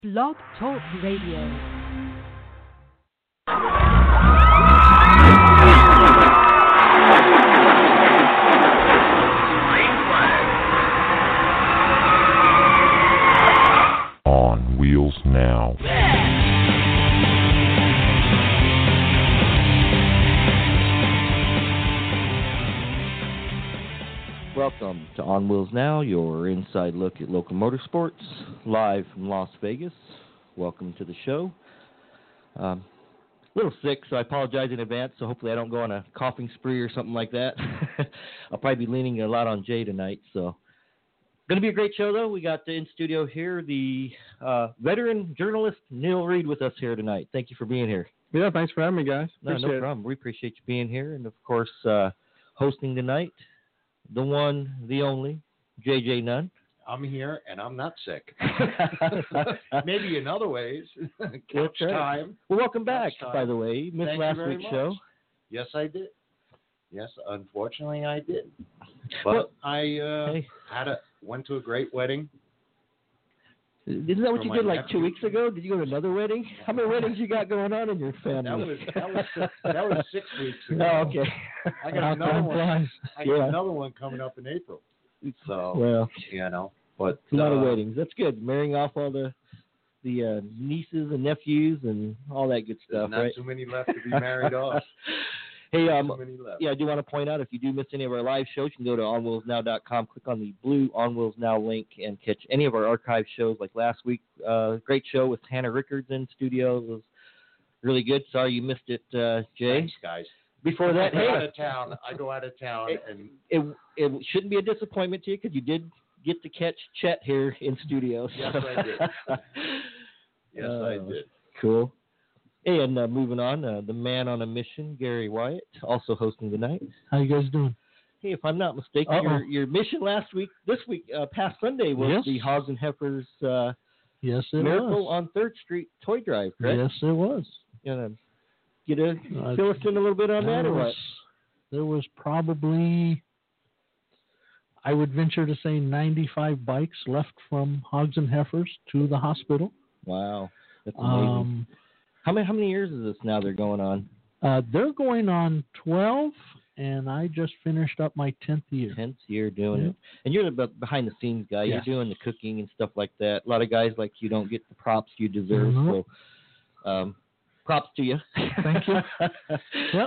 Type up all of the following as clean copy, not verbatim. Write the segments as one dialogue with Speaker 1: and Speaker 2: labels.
Speaker 1: Blog Talk Radio.
Speaker 2: On Wheels Now.
Speaker 3: Welcome to On Wheels Now, your inside look at local motorsports, live from Las Vegas. Welcome to the show. A little sick, so I apologize in advance, so hopefully I don't go on a coughing spree or something like that. I'll probably be leaning a lot on Jay tonight, so. Going to be a great show, though. We got in studio here the veteran journalist Neil Reed with us here tonight. Thank you for being here.
Speaker 4: Yeah, thanks for having me, guys.
Speaker 3: No problem. We appreciate you being here. And, of course, hosting tonight, the one, the only, JJ Nunn.
Speaker 5: I'm here, and I'm not sick. Maybe in other ways.
Speaker 3: Couch time. Well, welcome back, by the way. You missed last week's show.
Speaker 5: Yes, I did. Yes, unfortunately, I did. But I went to a great wedding.
Speaker 3: Isn't that what you did like 2 weeks ago? Did you go to another wedding? How many weddings you got going on in your family?
Speaker 5: That was 6 weeks ago.
Speaker 3: Oh, okay.
Speaker 5: I got another one. I got another one coming up in April. So,
Speaker 3: well,
Speaker 5: but
Speaker 3: a lot of weddings. That's good. Marrying off all the nieces and nephews and all that good stuff.
Speaker 5: Not
Speaker 3: right?
Speaker 5: too many left to be married off.
Speaker 3: Hey, I do want to point out, if you do miss any of our live shows, you can go to onwheelsnow.com, click on the blue On Wheels Now link, and catch any of our archive shows. Like last week, great show with Hannah Rickards in studio. It was really good. Sorry you missed it, Jay.
Speaker 5: Thanks, guys.
Speaker 3: Before that,
Speaker 5: I go out of town, and
Speaker 3: it shouldn't be a disappointment to you because you did get to catch Chet here in studio.
Speaker 5: Yes, I did. Yes, I did.
Speaker 3: Cool. Hey, and moving on, the man on a mission, Gary Wyatt, also hosting tonight.
Speaker 4: How you guys doing?
Speaker 3: Hey, if I'm not mistaken, your mission this week, past Sunday, was the Hogs and Heifers Miracle on 3rd Street Toy Drive, correct?
Speaker 4: Yes, it was.
Speaker 3: Fill us in a little bit on that, or what?
Speaker 4: There was probably, I would venture to say, 95 bikes left from Hogs and Heifers to the hospital.
Speaker 3: Wow, that's amazing. How many years is this now they're going on?
Speaker 4: They're going on 12, and I just finished up my 10th year.
Speaker 3: 10th year doing it. And you're the behind-the-scenes guy.
Speaker 4: Yes.
Speaker 3: You're doing the cooking and stuff like that. A lot of guys like you don't get the props you deserve, so props to you.
Speaker 4: Thank you. Yep.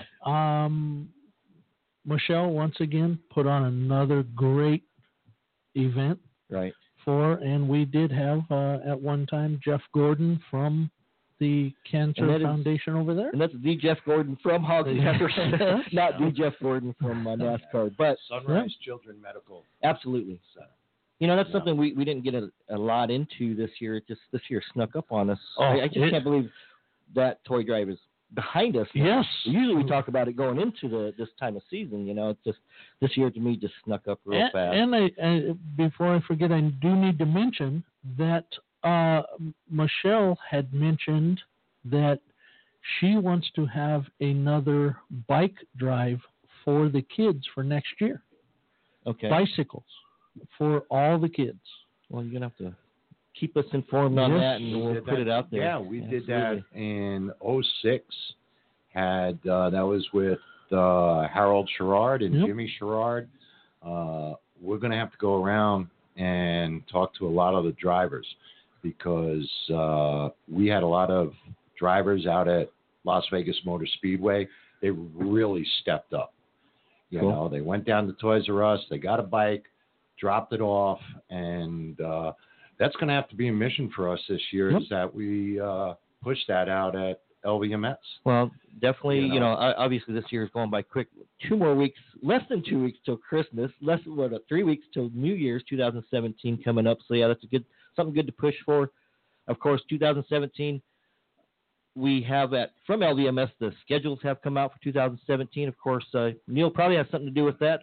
Speaker 4: Michelle, once again, put on another great event.
Speaker 3: Right.
Speaker 4: And we did have, at one time, Jeff Gordon from the Cancer Foundation over there.
Speaker 3: And that's the Jeff Gordon from Hogs and Heifers, not the Jeff Gordon from NASCAR. But
Speaker 5: Sunrise Children Medical.
Speaker 3: Absolutely. That's something we didn't get a lot into this year. Just this year snuck up on us. I just can't believe that toy drive is behind us now.
Speaker 4: Yes.
Speaker 3: Usually we talk about it going into this time of season. It's just this year to me just snuck up real fast.
Speaker 4: And before I forget, I do need to mention that Michelle had mentioned that she wants to have another bike drive for the kids for next year.
Speaker 3: Okay.
Speaker 4: Bicycles for all the kids.
Speaker 3: Well, you're going to have to keep us informed on that, and we'll put it out there.
Speaker 5: Yeah, we did that in 2006. That was with Harold Sherrard and Jimmy Sherrard. We're going to have to go around and talk to a lot of the drivers because we had a lot of drivers out at Las Vegas Motor Speedway. They really stepped up. They went down to Toys R Us. They got a bike, dropped it off, and that's going to have to be a mission for us this year, is that we push that out at LVMS.
Speaker 3: Well, definitely, obviously this year is going by quick. 2 more weeks, less than 2 weeks till Christmas, 3 weeks till New Year's 2017 coming up. So, that's something good to push for. Of course, 2017, we have from LVMS, the schedules have come out for 2017. Of course, Neil probably has something to do with that.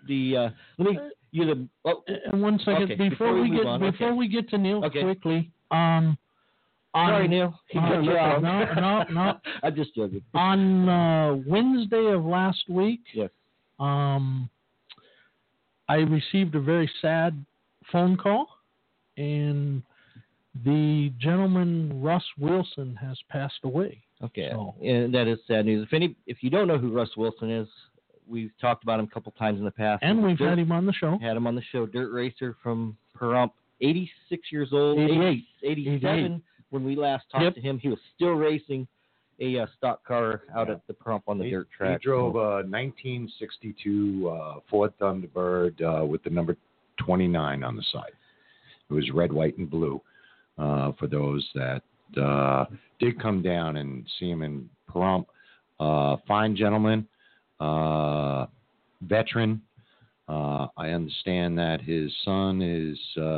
Speaker 4: And 1 second,
Speaker 3: okay,
Speaker 4: before we get to Neil, quickly.
Speaker 3: Sorry, Neil.
Speaker 4: No.
Speaker 3: I'm just joking.
Speaker 4: On Wednesday of last week,
Speaker 3: yes,
Speaker 4: I received a very sad phone call, and the gentleman Russ Wilson has passed away.
Speaker 3: Okay,
Speaker 4: So-
Speaker 3: and that is sad news. If you don't know who Russ Wilson is, we've talked about him a couple times in the past.
Speaker 4: And we've had him on the show.
Speaker 3: Had him on the show. Dirt racer from Pahrump, 86 years old.
Speaker 4: 88.
Speaker 3: 87. When we last talked to him, he was still racing a stock car out at the Pahrump on the dirt track.
Speaker 5: He drove a 1962 Ford Thunderbird with the number 29 on the side. It was red, white, and blue. For those that did come down and see him in Pahrump, fine gentleman, veteran. I understand that his son is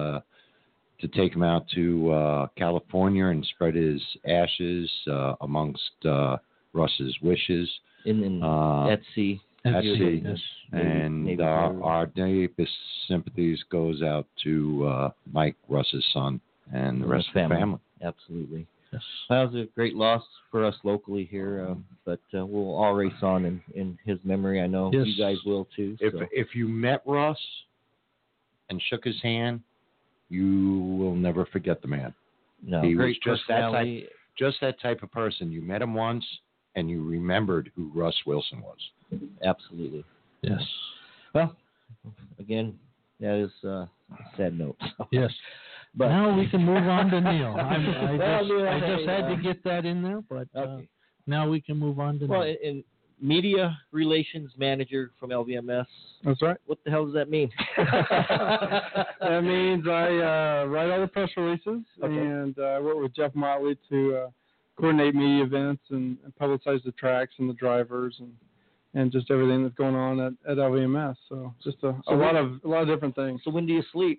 Speaker 5: to take him out to California and spread his ashes amongst Russ's wishes.
Speaker 3: At sea.
Speaker 5: At sea.
Speaker 4: Yes.
Speaker 5: And
Speaker 3: Maybe
Speaker 5: our deepest sympathies goes out to Mike, Russ's son, and the rest of the family.
Speaker 3: Absolutely.
Speaker 4: Yes.
Speaker 3: That was a great loss for us locally here, but we'll all race on in his memory. I know
Speaker 4: Yes.
Speaker 3: you guys will too. So.
Speaker 5: If you met Russ and shook his hand, you will never forget the man.
Speaker 3: No,
Speaker 5: He was
Speaker 3: great personality.
Speaker 5: just that type of person. You met him once, and you remembered who Russ Wilson was.
Speaker 3: Absolutely.
Speaker 4: Yes.
Speaker 3: Well, again, that is a sad note.
Speaker 4: Yes.
Speaker 3: But
Speaker 4: now we can move on to Neil.
Speaker 3: Neil,
Speaker 4: I just
Speaker 3: hey,
Speaker 4: had to get that in there, but
Speaker 3: okay.
Speaker 4: now we can move on to
Speaker 3: Well,
Speaker 4: Neil.
Speaker 3: in media relations manager from LVMS.
Speaker 6: That's right.
Speaker 3: What the hell does that mean?
Speaker 6: That means I write all the press releases, and I work with Jeff Motley to coordinate media events and publicize the tracks and the drivers and just everything that's going on at LVMS. So just a lot of different things.
Speaker 3: So when do you sleep?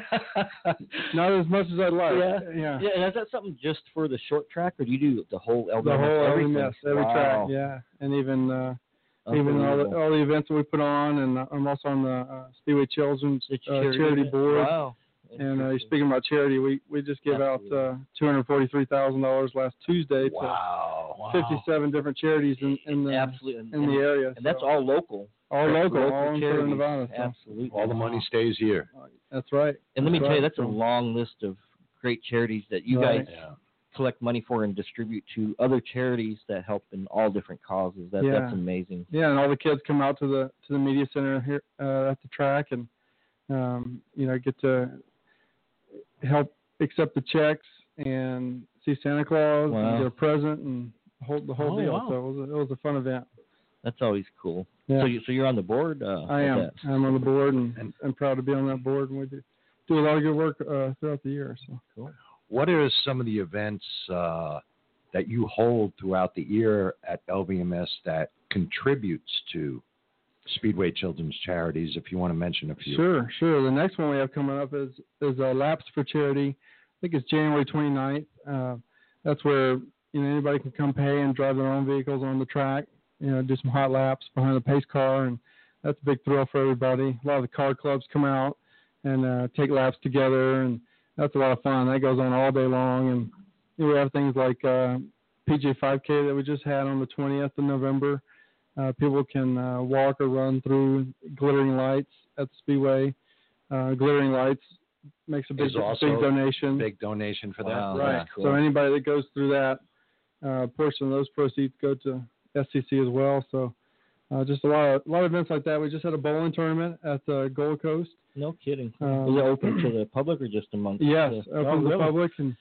Speaker 6: Not as much as I'd like.
Speaker 3: Yeah. And is that something just for the short track, or do you do the whole LVMS?
Speaker 6: The whole
Speaker 3: everything?
Speaker 6: LVMS, every
Speaker 3: Wow.
Speaker 6: track, yeah, and even all
Speaker 3: Unbelievable.
Speaker 6: the events that we put on, and I'm also on the Speedway Children's
Speaker 3: The
Speaker 6: charity board.
Speaker 3: Wow.
Speaker 6: And you're
Speaker 3: Interesting.
Speaker 6: speaking about charity, we just gave out $243,000 last Tuesday to
Speaker 5: Wow.
Speaker 6: 57 different charities in the
Speaker 3: Absolutely.
Speaker 6: in the area.
Speaker 3: And that's
Speaker 6: so.
Speaker 3: all local.
Speaker 6: all local, all in
Speaker 3: charities.
Speaker 6: Southern Nevada. So.
Speaker 3: Absolutely.
Speaker 5: All the money stays here.
Speaker 6: That's right.
Speaker 3: And let me tell you, that's a
Speaker 6: So-
Speaker 3: long list of great charities that you
Speaker 6: Right.
Speaker 3: guys
Speaker 5: Yeah.
Speaker 3: collect money for and distribute to other charities that help in all different causes. That's
Speaker 6: Yeah.
Speaker 3: amazing.
Speaker 6: Yeah, and all the kids come out to the media center here at the track, and get to help accept the checks and see Santa Claus
Speaker 3: Wow.
Speaker 6: and get a present and the whole deal.
Speaker 4: wow.
Speaker 6: So it was a fun event.
Speaker 3: That's always cool.
Speaker 6: Yeah.
Speaker 3: So you're on the board?
Speaker 6: I am.
Speaker 3: of that?
Speaker 6: I'm on the board, and I'm proud to be on that board. And we do a lot of good work throughout the year. So
Speaker 5: What are some of the events that you hold throughout the year at LVMS that contributes to Speedway Children's Charities, if you want to mention a few?
Speaker 6: Sure. The next one we have coming up is Laps for Charity. I think it's January 29th. That's where anybody can come pay and drive their own vehicles on the track. Do some hot laps behind the pace car, and that's a big thrill for everybody. A lot of the car clubs come out and take laps together, and that's a lot of fun. That goes on all day long, and we have things like PJ 5K that we just had on the 20th of November. People can walk or run through glittering lights at the Speedway. Glittering lights makes a big
Speaker 5: Is also
Speaker 6: donation.
Speaker 5: Big donation for
Speaker 3: Wow.
Speaker 5: that.
Speaker 6: Right.
Speaker 3: Yeah, cool.
Speaker 6: So anybody that goes through that, portion of those proceeds go to SCC as well. So just a lot of events like that. We just had a bowling tournament at the Gold Coast.
Speaker 3: No kidding.
Speaker 6: Um,
Speaker 3: Was it open to the public or just amongst?
Speaker 6: Yes,
Speaker 3: the...
Speaker 6: open to the
Speaker 3: really?
Speaker 6: public and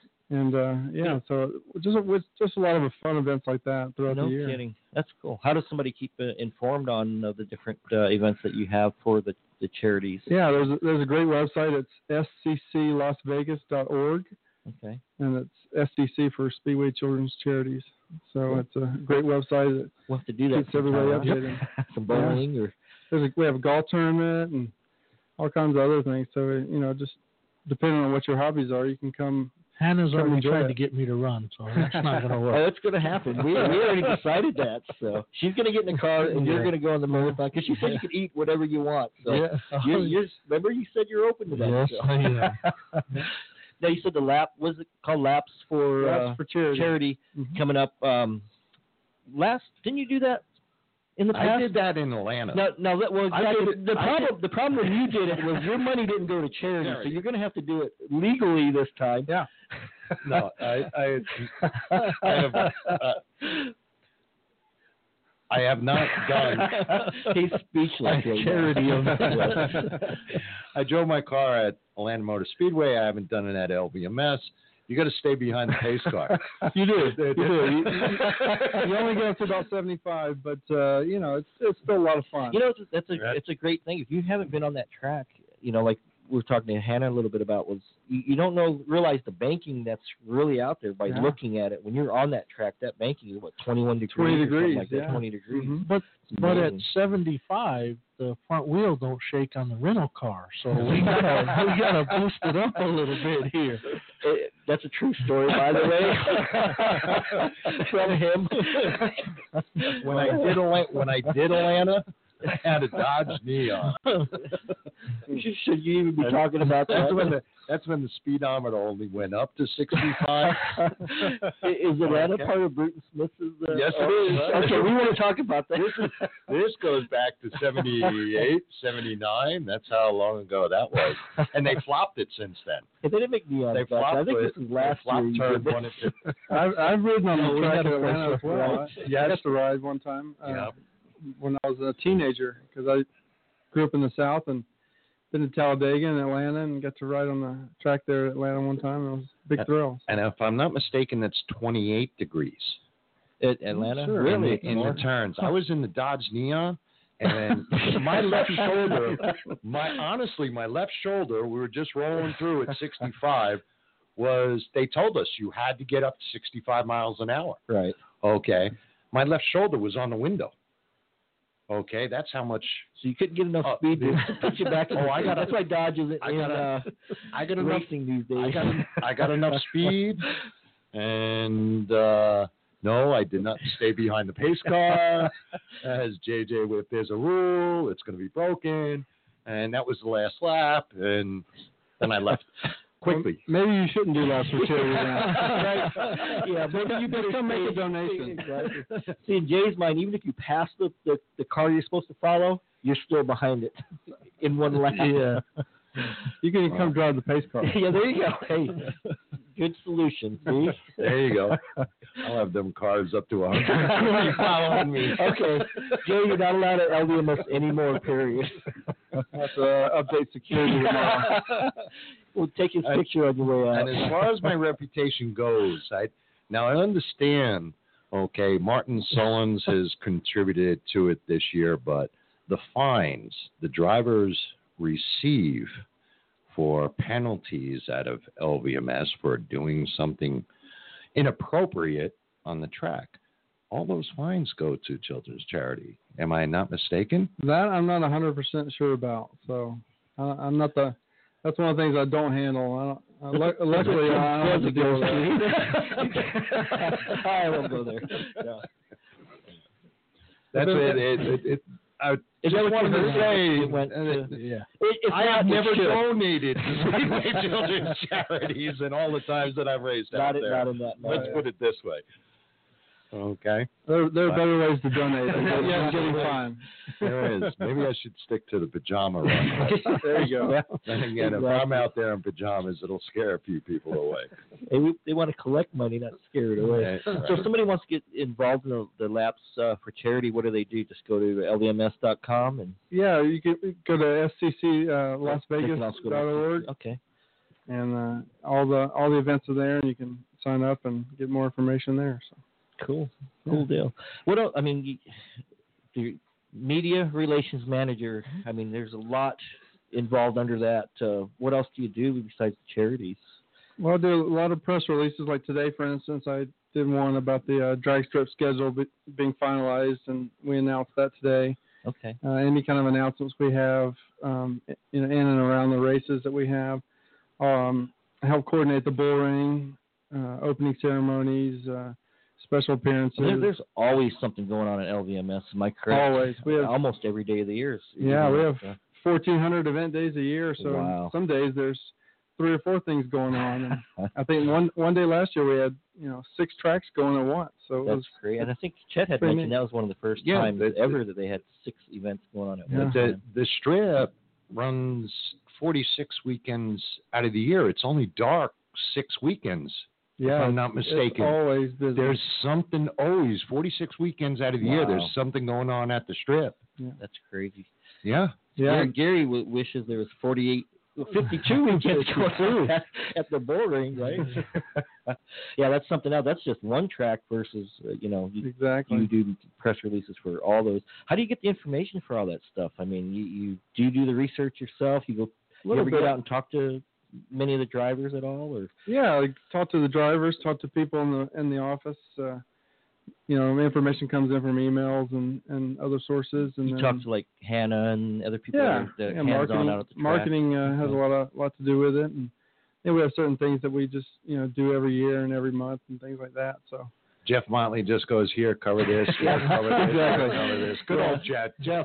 Speaker 6: so just a lot of fun events like that throughout
Speaker 3: No
Speaker 6: the year.
Speaker 3: kidding. That's cool. How does somebody keep informed on the different events that you have for the charities?
Speaker 6: Yeah, there's a great website. It's scclasvegas.org,
Speaker 3: Okay.
Speaker 6: and it's SCC for Speedway Children's Charities. So it's a great website.
Speaker 3: We'll have to do that.
Speaker 6: Keeps everybody
Speaker 3: sometime,
Speaker 6: updated.
Speaker 3: huh? Some bowling or
Speaker 6: We have a golf tournament and all kinds of other things. So just depending on what your hobbies are, you can come.
Speaker 4: Hannah's
Speaker 6: Come
Speaker 4: already
Speaker 6: enjoy
Speaker 4: tried
Speaker 6: it.
Speaker 4: to get me to run, so that's not going to
Speaker 3: Oh,
Speaker 4: work.
Speaker 3: it's going to happen. We already decided that. So she's going to get in the car and you're going to go on the marathon because she said you could eat whatever you want. So remember you said you're open to that.
Speaker 4: Yes,
Speaker 3: so.
Speaker 4: I am.
Speaker 3: Now you said the lap was it called Laps for
Speaker 6: Laps for Charity.
Speaker 3: charity
Speaker 6: Mhm.
Speaker 3: coming up. Didn't you do that in the past?
Speaker 5: I did that in Atlanta.
Speaker 3: No, well,
Speaker 5: I
Speaker 3: exactly.
Speaker 5: did it-
Speaker 3: The problem when you did it was your money didn't go to charity, so you're going to have to do it legally this time.
Speaker 6: Yeah.
Speaker 5: No, I have not done.
Speaker 3: He's speechless.
Speaker 4: Charity of
Speaker 5: I drove my car at Atlanta Motor Speedway. I haven't done it at LVMS. You got to stay behind the pace car.
Speaker 6: You do. You only get up to about 75, but it's still a lot of fun.
Speaker 3: It's a great thing. If you haven't been on that track, like we were talking to Hannah a little bit about, was you don't realize the banking that's really out there by looking at it. When you're on that track, that banking is 21 degrees,
Speaker 6: 20 degrees,
Speaker 3: like that, 20 degrees.
Speaker 6: Mm-hmm.
Speaker 4: But at 75, the front wheel don't shake on the rental car, so we gotta boost it up a little bit here.
Speaker 3: That's a true story, by the way, from him.
Speaker 5: When I did Atlanta, I had a Dodge Neon.
Speaker 3: Should you even be talking about that?
Speaker 5: That's when the speedometer only went up to 65.
Speaker 3: Is Atlanta part of Bruton Smith's?
Speaker 5: Yes, it is.
Speaker 3: Okay, we want to talk about that.
Speaker 5: This goes back to 78, 79. That's how long ago that was. And they flopped it since then.
Speaker 3: They didn't make neon.
Speaker 5: They
Speaker 3: I
Speaker 5: flopped
Speaker 3: think
Speaker 5: it.
Speaker 3: this is last year.
Speaker 5: Turn when it did.
Speaker 6: I've ridden on the track
Speaker 3: had
Speaker 6: at
Speaker 3: a
Speaker 6: Atlanta as
Speaker 3: place
Speaker 6: well. I got to ride one time when I was a teenager, because I grew up in the South and been to Talladega and Atlanta and got to ride on the track there at Atlanta one time. It was a big thrill.
Speaker 5: And if I'm not mistaken, that's 28 degrees.
Speaker 3: At Atlanta?
Speaker 6: Sure.
Speaker 3: Really?
Speaker 5: In the turns. I was in the Dodge Neon, and my left shoulder, my left shoulder, we were just rolling through at 65, they told us you had to get up to 65 miles an hour.
Speaker 3: Right.
Speaker 5: Okay. My left shoulder was on the window. Okay, that's how much.
Speaker 3: So you couldn't get enough speed to put you back in that's why Dodge is in racing these days.
Speaker 5: I got enough speed, and no, I did not stay behind the pace car. As JJ whipped, there's a rule, it's going to be broken, and that was the last lap, and then I left quickly.
Speaker 6: Maybe you shouldn't do that for charity now.
Speaker 3: Right? Yeah, maybe you better
Speaker 6: come make a donation.
Speaker 3: Exactly. See, in Jay's mind, even if you pass the car you're supposed to follow, you're still behind it in one lap.
Speaker 6: Yeah. You can come drive the pace car.
Speaker 3: Yeah, there you go. Hey, good solution. See?
Speaker 5: There you go. I'll have them cars up to 100 following me.
Speaker 3: Okay. Jay, you're not allowed at LVMS anymore, period.
Speaker 6: Have to update security tomorrow.
Speaker 3: We'll take his picture on your way out.
Speaker 5: And as far as my reputation goes, I understand, Martin Sullins has contributed to it this year, but the fines the drivers receive for penalties out of LVMS for doing something inappropriate on the track, all those fines go to Children's Charity. Am I not mistaken?
Speaker 6: That I'm not 100% sure about. So I'm not the. That's one of the things I don't handle. Luckily, I don't have to deal with that.
Speaker 3: I won't go there. No.
Speaker 5: That's it. I just wanted to say, I have never donated to Speedway Children's Charities in all the times that I've raised out there.
Speaker 3: Not in that.
Speaker 5: Let's put it this way. Okay.
Speaker 6: There are better ways to donate. Yeah, getting fine.
Speaker 5: There is. Maybe I should stick to the pajama run.
Speaker 6: There you go.
Speaker 5: Then again, if I'm out there in pajamas, it'll scare a few people away.
Speaker 3: They want to collect money, not scare it away.
Speaker 5: Right.
Speaker 3: So if somebody wants to get involved in the laps for charity, what do they do? Just go to lvms.com and
Speaker 6: you can go to scc.lasvegas.org.
Speaker 3: Okay.
Speaker 6: And all the events are there, and you can sign up and get more information there. So.
Speaker 3: Cool deal. What else? I mean, the media relations manager. I mean, there's a lot involved under that. What else do you do besides charities?
Speaker 6: Well, I do a lot of press releases. Like today, for instance, I did one about the drag strip schedule being finalized, and we announced that today.
Speaker 3: Okay.
Speaker 6: Any kind of announcements we have, in and around the races that we have. I help coordinate the bull ring, opening ceremonies. Special appearances.
Speaker 3: There's always something going on at LVMS. Am I correct?
Speaker 6: Always. We have
Speaker 3: almost every day of the year.
Speaker 6: Yeah, we have 1,400 event days a year. So some days there's 3 or 4 things going on. And I think one day last year we had 6 tracks going at once. So
Speaker 3: that's great. And I think Chet had mentioned that was one of the first times ever that they had 6 events going on at one time.
Speaker 5: The Strip runs 46 weekends out of the year. It's only dark 6 weekends. If I'm not mistaken.
Speaker 6: It's always busy.
Speaker 5: There's something always 46 weekends out of the year. There's something going on at the Strip.
Speaker 6: Yeah.
Speaker 3: That's crazy.
Speaker 5: Yeah.
Speaker 3: Gary wishes there was 52 weekends going on at the bull ring, right? Yeah, that's something else. That's just one track versus
Speaker 6: exactly.
Speaker 3: You do press releases for all those. How do you get the information for all that stuff? I mean, you do the research yourself? You ever get out and talk to many of the drivers at all, or?
Speaker 6: Yeah, like talk to the drivers, talk to people in the office. Information comes in from emails and other sources. And
Speaker 3: you talk to like Hannah and other people.
Speaker 6: Marketing.
Speaker 3: Out at the track.
Speaker 6: Marketing has a lot to do with it, and we have certain things that we just do every year and every month and things like that. So.
Speaker 5: Jeff Motley just goes, here, cover this, cover this, cover this. Good old Jeff. Jeff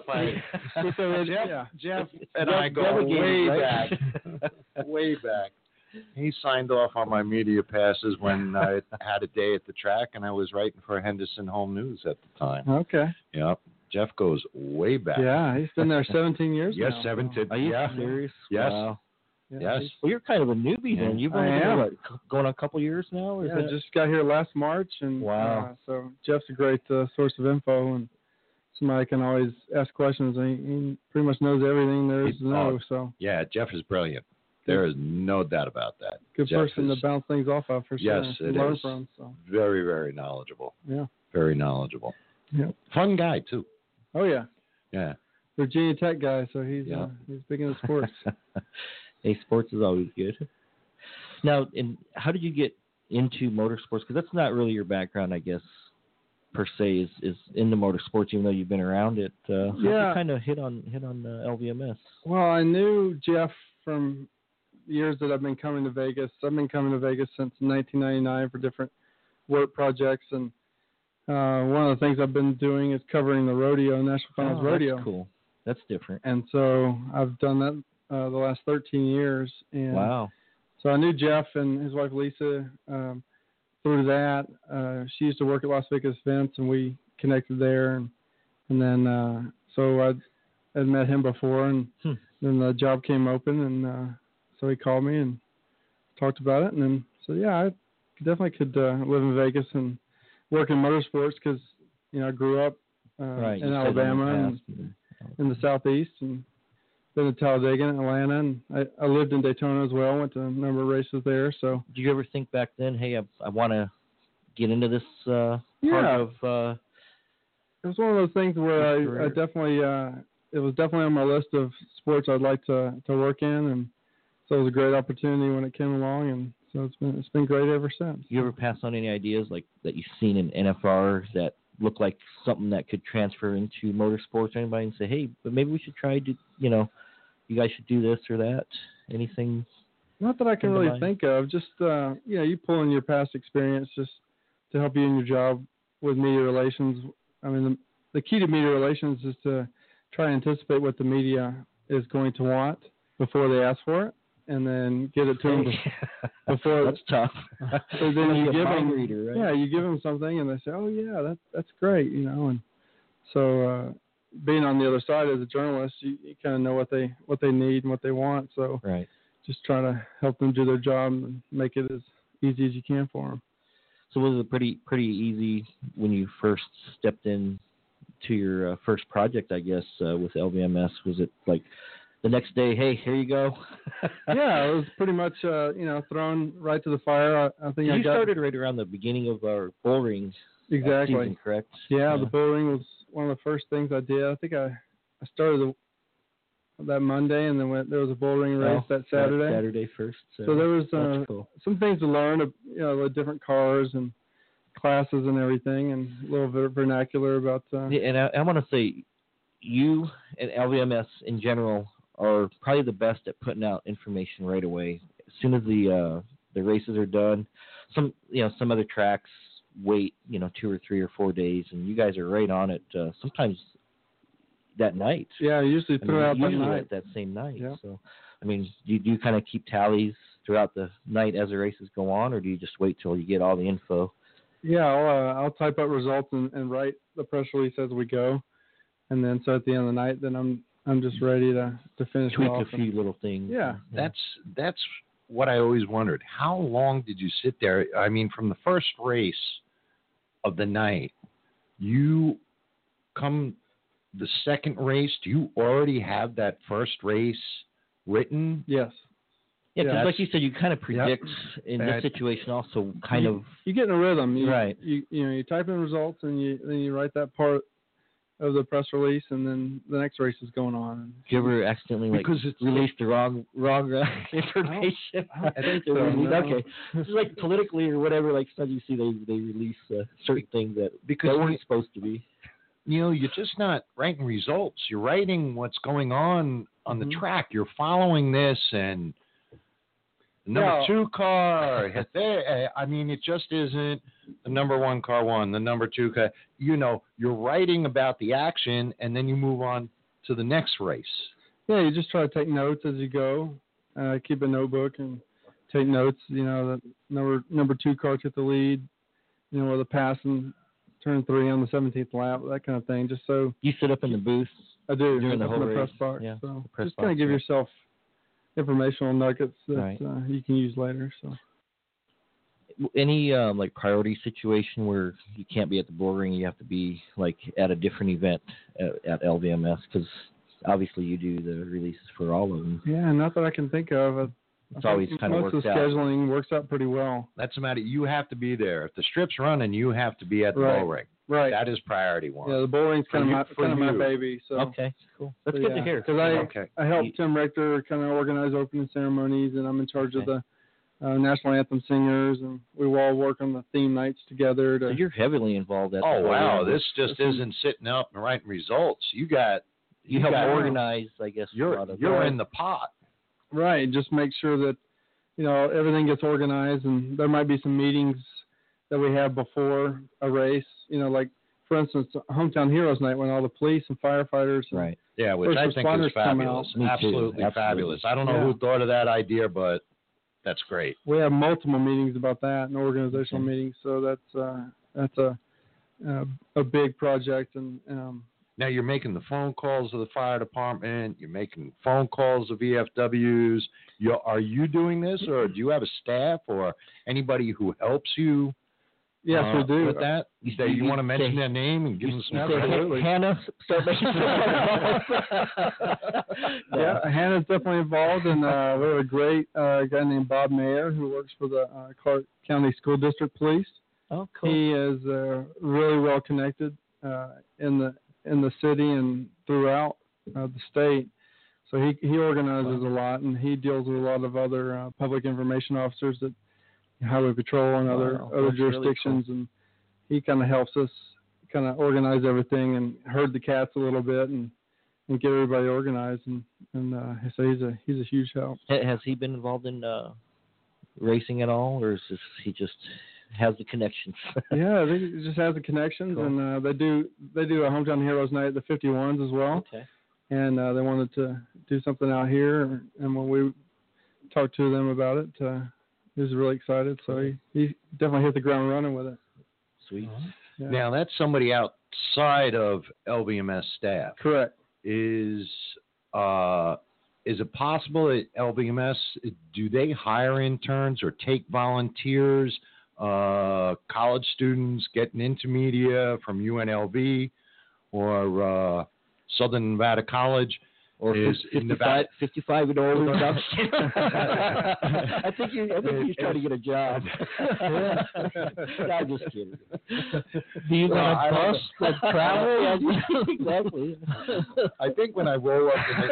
Speaker 5: and I go way back. Way back. He signed off on my media passes when I had a day at the track, and I was writing for Henderson Home News at the time.
Speaker 6: Okay.
Speaker 5: Yep. Jeff goes way back.
Speaker 6: Yeah, he's been there 17 years
Speaker 5: yes,
Speaker 6: now.
Speaker 5: 17.
Speaker 3: Are you serious?
Speaker 5: Yes.
Speaker 3: Wow.
Speaker 5: Yes.
Speaker 3: Well, you're kind of a newbie then. You've only been going on a couple years now? Or
Speaker 6: I just got here last March, and so Jeff's a great source of info, and somebody can always ask questions. He pretty much knows everything there is to know. So
Speaker 5: yeah, Jeff is brilliant. There is no doubt about that.
Speaker 6: Good Jeff person to bounce things off of for sure.
Speaker 5: Yes, it
Speaker 6: learn
Speaker 5: is.
Speaker 6: From, so.
Speaker 5: Very, very knowledgeable.
Speaker 6: Yeah.
Speaker 5: Very knowledgeable.
Speaker 6: Yeah.
Speaker 5: Fun guy too.
Speaker 6: Oh yeah.
Speaker 5: Yeah.
Speaker 6: Virginia Tech guy, so he's big into sports.
Speaker 3: Hey, sports is always good. Now, how did you get into motorsports? Because that's not really your background, I guess, per se, is into motorsports, even though you've been around it. How did you kind of hit on LVMS?
Speaker 6: Well, I knew Jeff from years that I've been coming to Vegas. I've been coming to Vegas since 1999 for different work projects, and one of the things I've been doing is covering the rodeo, National Finals Rodeo.
Speaker 3: That's cool. That's different.
Speaker 6: And so I've done that the last 13 years. And
Speaker 3: wow.
Speaker 6: So I knew Jeff and his wife Lisa through that. She used to work at Las Vegas Events, and we connected there. And then so I had met him before, and then the job came open, and so he called me and talked about it. And then so I definitely could live in Vegas and work in motorsports because I grew up in Alabama and in the Southeast, and been to Talladega and Atlanta, and I lived in Daytona as well. Went to a number of races there. So,
Speaker 3: did you ever think back then, hey, I want to get into this part of?
Speaker 6: It was one of those things where I definitely it was definitely on my list of sports I'd like to work in, and so it was a great opportunity when it came along, and so it's been great ever since.
Speaker 3: You ever pass on any ideas like that you've seen in NFR that look like something that could transfer into motorsports? Anybody and say, hey, but maybe we should try to, you guys should do this or that? Anything?
Speaker 6: Not that I can really think of. Just, you pull in your past experience just to help you in your job with media relations. I mean, the key to media relations is to try and anticipate what the media is going to want before they ask for it, and then get it to them before.
Speaker 3: That's tough.
Speaker 6: So then you give them,
Speaker 3: reader, right?
Speaker 6: you give them something, and they say, "Oh yeah, that's great," And so, being on the other side as a journalist, you kind of know what they need and what they want. So, just try to help them do their job and make it as easy as you can for them.
Speaker 3: So, was it pretty easy when you first stepped in to your first project? I guess with LVMS, was it like the next day, hey, here you go?
Speaker 6: Yeah, it was pretty much, thrown right to the fire. I think
Speaker 3: you started right around the beginning of our bull ring season, correct?
Speaker 6: Yeah, the bull ring was one of the first things I did. I think I started that Monday, and then there was a bull ring race that Saturday.
Speaker 3: Saturday first.
Speaker 6: So there was
Speaker 3: cool.
Speaker 6: some things to learn, the different cars and classes and everything, and a little bit of vernacular about.
Speaker 3: And I want to say, you and LVMS in general are probably the best at putting out information right away. As soon as the races are done, some other tracks wait 2 or 3 or 4 days, and you guys are right on it. Sometimes that night.
Speaker 6: Yeah, I usually put it out
Speaker 3: that night. That same night.
Speaker 6: Yeah.
Speaker 3: So, I mean, you do kind of keep tallies throughout the night as the races go on, or do you just wait till you get all the info?
Speaker 6: Yeah, I'll type up results and write the press release as we go, and then so at the end of the night, then I'm just ready to finish
Speaker 3: Tweak
Speaker 6: off.
Speaker 3: a few little things.
Speaker 6: Yeah.
Speaker 5: That's what I always wondered. How long did you sit there? I mean, from the first race of the night, you come the second race, do you already have that first race written?
Speaker 6: Yes.
Speaker 3: Yeah, because
Speaker 6: Yeah,
Speaker 3: like you said, you kind of predict in this situation also kind of.
Speaker 6: You get in a rhythm.
Speaker 3: Right.
Speaker 6: You type in results and then you write that part of the press release, and then the next race is going on.
Speaker 3: Do you ever accidentally release the wrong information?
Speaker 6: I think so. No.
Speaker 3: Okay, just like politically or whatever. Like sometimes you see they release certain things that weren't supposed to be.
Speaker 5: You're just not writing results. You're writing what's going on the track. You're following this, and the number 2 car hit there. I mean, it just isn't the number 1 car won, the number 2 car. You're writing about the action, and then you move on to the next race.
Speaker 6: Yeah, you just try to take notes as you go. Keep a notebook and take notes. The number 2 car took the lead. With a pass in turn 3 on the 17th lap, that kind of thing. Just so
Speaker 3: you sit up in the booth.
Speaker 6: I do
Speaker 3: during the whole race.
Speaker 6: Press box.
Speaker 3: Yeah,
Speaker 6: so
Speaker 3: press
Speaker 6: just kind of give yourself informational nuggets that you can use later. So,
Speaker 3: any like priority situation where you can't be at the bull ring, you have to be like at a different event at LVMS, because obviously you do the releases for all of them.
Speaker 6: Yeah, not that I can think of.
Speaker 3: It's always kind of works out.
Speaker 6: Most of the scheduling works out pretty well.
Speaker 5: That's the matter. You have to be there. If the strip's running, you have to be at the bull ring.
Speaker 6: Right.
Speaker 5: That is priority 1.
Speaker 6: Yeah, the bull ring's kind of my baby. So.
Speaker 3: Okay, cool. That's good to hear.
Speaker 6: Because I help Tim Richter kind of organize opening ceremonies, and I'm in charge of the national anthem singers, and we all work on the theme nights together.
Speaker 3: So you're heavily involved.
Speaker 5: Oh wow, this just isn't sitting up and writing results. You
Speaker 3: help organize, I guess.
Speaker 5: You're in the pot.
Speaker 6: Right. Just make sure that everything gets organized, and there might be some meetings that we have before a race. Like for instance, Hometown Heroes Night, when all the police and firefighters and
Speaker 5: which I think is fabulous. Absolutely fabulous. I don't know who thought of that idea, but that's great.
Speaker 6: We have multiple meetings about that and organizational meetings, so that's a big project. And
Speaker 5: now you're making the phone calls to the fire department. You're making phone calls to VFWs. Are you doing this, or do you have a staff or anybody who helps you?
Speaker 6: Yes, we do.
Speaker 5: With that, you want to mention their name and give them some credit?
Speaker 3: Hannah, start making
Speaker 6: Yeah, Hannah's definitely involved, and we have a great guy named Bob Mayer who works for the Clark County School District Police.
Speaker 3: Oh, cool.
Speaker 6: He is really well connected in the city and throughout the state. So he organizes a lot, and he deals with a lot of other public information officers that Highway Patrol and other jurisdictions, really cool. And he kind of helps us kind of organize everything and herd the cats a little bit and get everybody organized. And so he's a huge help.
Speaker 3: Has he been involved in racing at all, or is he just has the connections?
Speaker 6: Yeah, he just has the connections, cool. And they do a Hometown Heroes Night at the 51s as well.
Speaker 3: Okay.
Speaker 6: And they wanted to do something out here, and when we talked to them about it, he was really excited. So he definitely hit the ground running with it.
Speaker 3: Sweet.
Speaker 6: Yeah.
Speaker 5: Now that's somebody outside of LVMS staff.
Speaker 6: Correct.
Speaker 5: Is it possible that LVMS, do they hire interns or take volunteers, college students getting into media from UNLV or Southern Nevada College?
Speaker 3: Or 55 and older. I think he's trying to get a job. No, I'm just kidding.
Speaker 4: Do you got a bus that travels?
Speaker 3: Exactly.
Speaker 5: I think when I roll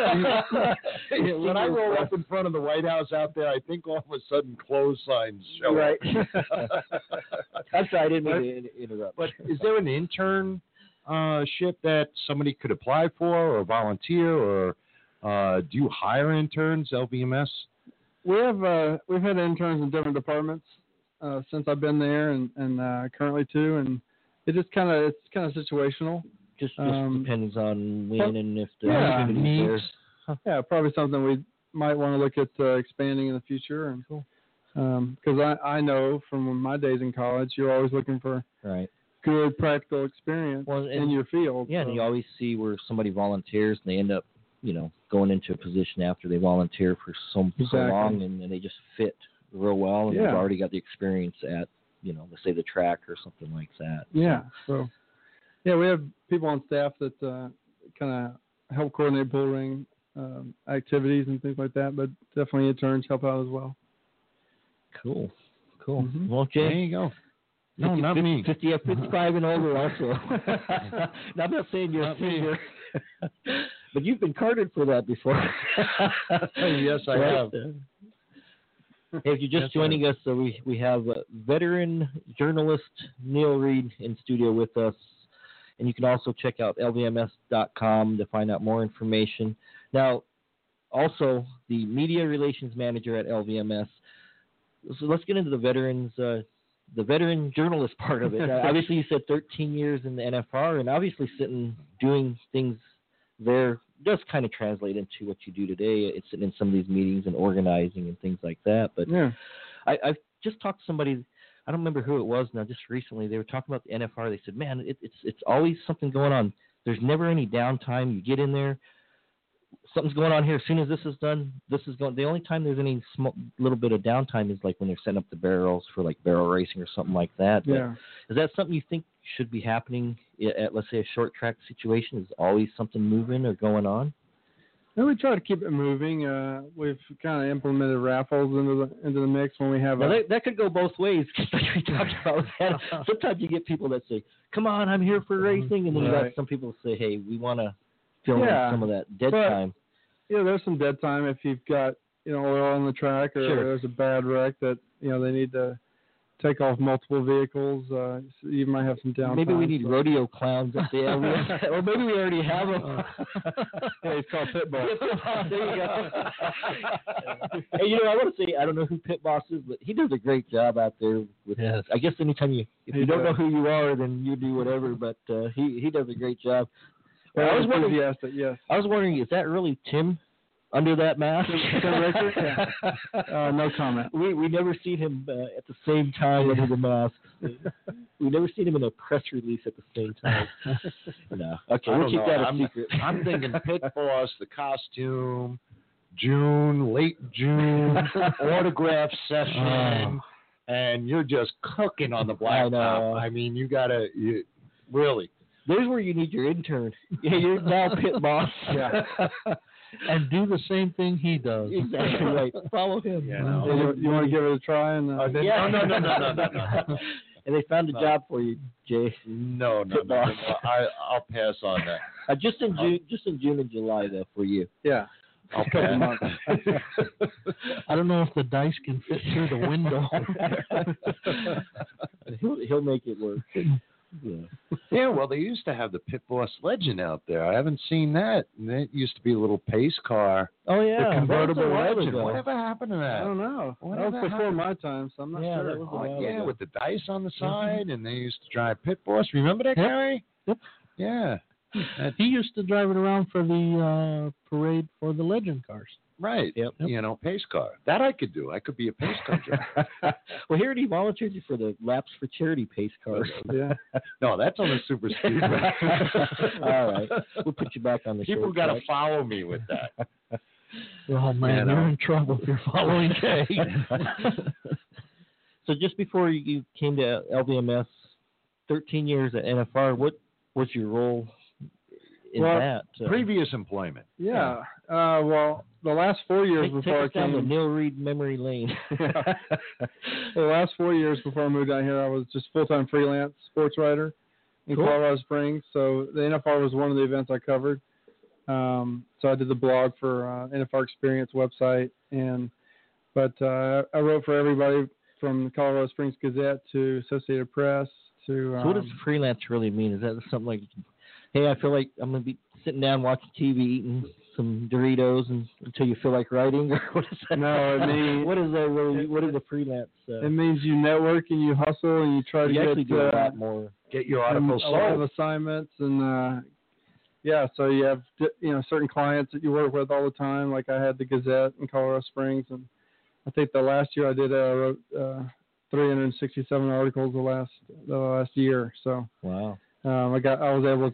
Speaker 5: up in front of the White House out there, I think all of a sudden clothes signs show
Speaker 3: right.
Speaker 5: up.
Speaker 3: I'm sorry, I didn't mean to interrupt.
Speaker 5: But is there an internship that somebody could apply for or volunteer, or do you hire interns, LVMS?
Speaker 6: We've had interns in different departments since I've been there, and currently too, and it's kind of situational.
Speaker 3: Just depends on when and if the opportunity is there.
Speaker 6: Yeah, probably something might want to look at expanding in the future. And because I know from my days in college, you're always looking for good practical experience in your field.
Speaker 3: Yeah, and you always see where somebody volunteers and they end up, going into a position after they volunteer for so long, and they just fit real well, and they've already got the experience at, let's say the track or something like that.
Speaker 6: Yeah. So we have people on staff that kind of help coordinate bull ring activities and things like that, but definitely interns help out as well.
Speaker 3: Cool. Mm-hmm. Well, Jay,
Speaker 5: there you go. No,
Speaker 3: 50,
Speaker 5: not
Speaker 3: 50,
Speaker 5: me.
Speaker 3: 55 and older also. Now, I'm not saying you're a senior, but you've been carded for that before.
Speaker 5: Yes, I have.
Speaker 3: Hey, if you're just joining us, so we have veteran journalist Neil Reed in studio with us, and you can also check out lvms.com to find out more information. Now, also the media relations manager at LVMS. So let's get into the veteran journalist part of it. Obviously, you said 13 years in the NFR, and obviously doing things there does kind of translate into what you do today. It's sitting in some of these meetings and organizing and things like that. But I've just talked to somebody, I don't remember who it was now, just recently. They were talking about the NFR. They said, man, it's always something going on. There's never any downtime. You get in there, something's going on here. As soon as this is done, this is going. The only time there's any little bit of downtime is like when they're setting up the barrels for like barrel racing or something like that. But is that something you think should be happening at, let's say, a short track situation? Is always something moving or going on?
Speaker 6: And we try to keep it moving. We've kind of implemented raffles into the mix when we have.
Speaker 3: That could go both ways. Like we talked about that. Sometimes you get people that say, "Come on, I'm here for racing," and then you got some people say, "Hey, we want to fill in some of that dead time."
Speaker 6: Yeah, there's some dead time if you've got oil on the track or there's a bad wreck that they need to take off multiple vehicles. So you might have some downtime.
Speaker 3: Maybe we need rodeo clowns up there, or maybe we already have them.
Speaker 6: Yeah, he's called Pit Boss.
Speaker 3: There you go. Hey, I want to say, I don't know who Pit Boss is, but he does a great job out there. I guess anytime if you don't know who you are, then you do whatever. But he does a great job.
Speaker 6: Well, I was wondering, yes.
Speaker 3: I was wondering, is that really Tim under that mask?
Speaker 6: No comment.
Speaker 3: We never seen him at the same time under the mask. We never seen him in a press release at the same time. No. Okay, we'll keep that a secret.
Speaker 5: I'm thinking Pit Boss, the costume, late June, autograph session, and you're just cooking on the blacktop. I mean, you really.
Speaker 3: There's where you need your intern. Yeah, you're now Pit Boss.
Speaker 6: Yeah.
Speaker 4: And do the same thing he does.
Speaker 3: Exactly right. Follow him.
Speaker 6: Yeah, no. You want to give it a try? And,
Speaker 5: No.
Speaker 3: And they found a job for you, Jay.
Speaker 5: No. I'll pass on that.
Speaker 3: Just in June and July, though, for you.
Speaker 6: Yeah.
Speaker 5: I'll pass.
Speaker 4: I don't know if the dice can fit through the window.
Speaker 3: He'll make it work.
Speaker 5: Yeah, well, they used to have the Pit Boss Legend out there. I haven't seen that. And it used to be a little pace car.
Speaker 3: Oh, yeah.
Speaker 5: The convertible Legend.
Speaker 3: Ago.
Speaker 5: Whatever happened to that?
Speaker 6: I don't know. That was before my time, so I'm not sure.
Speaker 3: That was
Speaker 5: with the dice on the side, and they used to drive Pit Boss. Remember that guy?
Speaker 4: Yep.
Speaker 5: Yeah.
Speaker 4: He used to drive it around for the parade for the Legend cars.
Speaker 5: Right.
Speaker 3: Yep.
Speaker 5: Pace car. That I could do. I could be a pace car driver.
Speaker 3: Well, he already volunteered you for the Laps for Charity pace cars.
Speaker 6: Yeah.
Speaker 5: No, that's on the super speedway.
Speaker 3: All right. We'll put you back on the show.
Speaker 5: People got to follow me with that.
Speaker 4: Oh, man, you're in trouble if you're following Jay.
Speaker 3: So just before you came to LVMS, 13 years at NFR, what was your role in that?
Speaker 5: Previous employment.
Speaker 6: Yeah. Well, the last 4 years before I came
Speaker 3: to Neil Reed memory lane.
Speaker 6: The last 4 years before I moved out here, I was just full-time freelance sports writer in Colorado Springs. So the NFR was one of the events I covered. So I did the blog for NFR Experience website, but I wrote for everybody from the Colorado Springs Gazette to Associated Press to.
Speaker 3: So what does freelance really mean? Is that something like, hey, I feel like I'm going to be sitting down watching TV, eating some Doritos until you feel like writing? Or what is that?
Speaker 6: No, it means
Speaker 3: what is that really? What is a freelance?
Speaker 6: It means you network and you hustle and you try to
Speaker 3: actually do a lot more.
Speaker 5: Get your article
Speaker 6: a lot of assignments and yeah, so you have certain clients that you work with all the time. Like I had the Gazette in Colorado Springs, and I think the last year I wrote 367 articles the last year. So
Speaker 3: Wow.
Speaker 6: I was able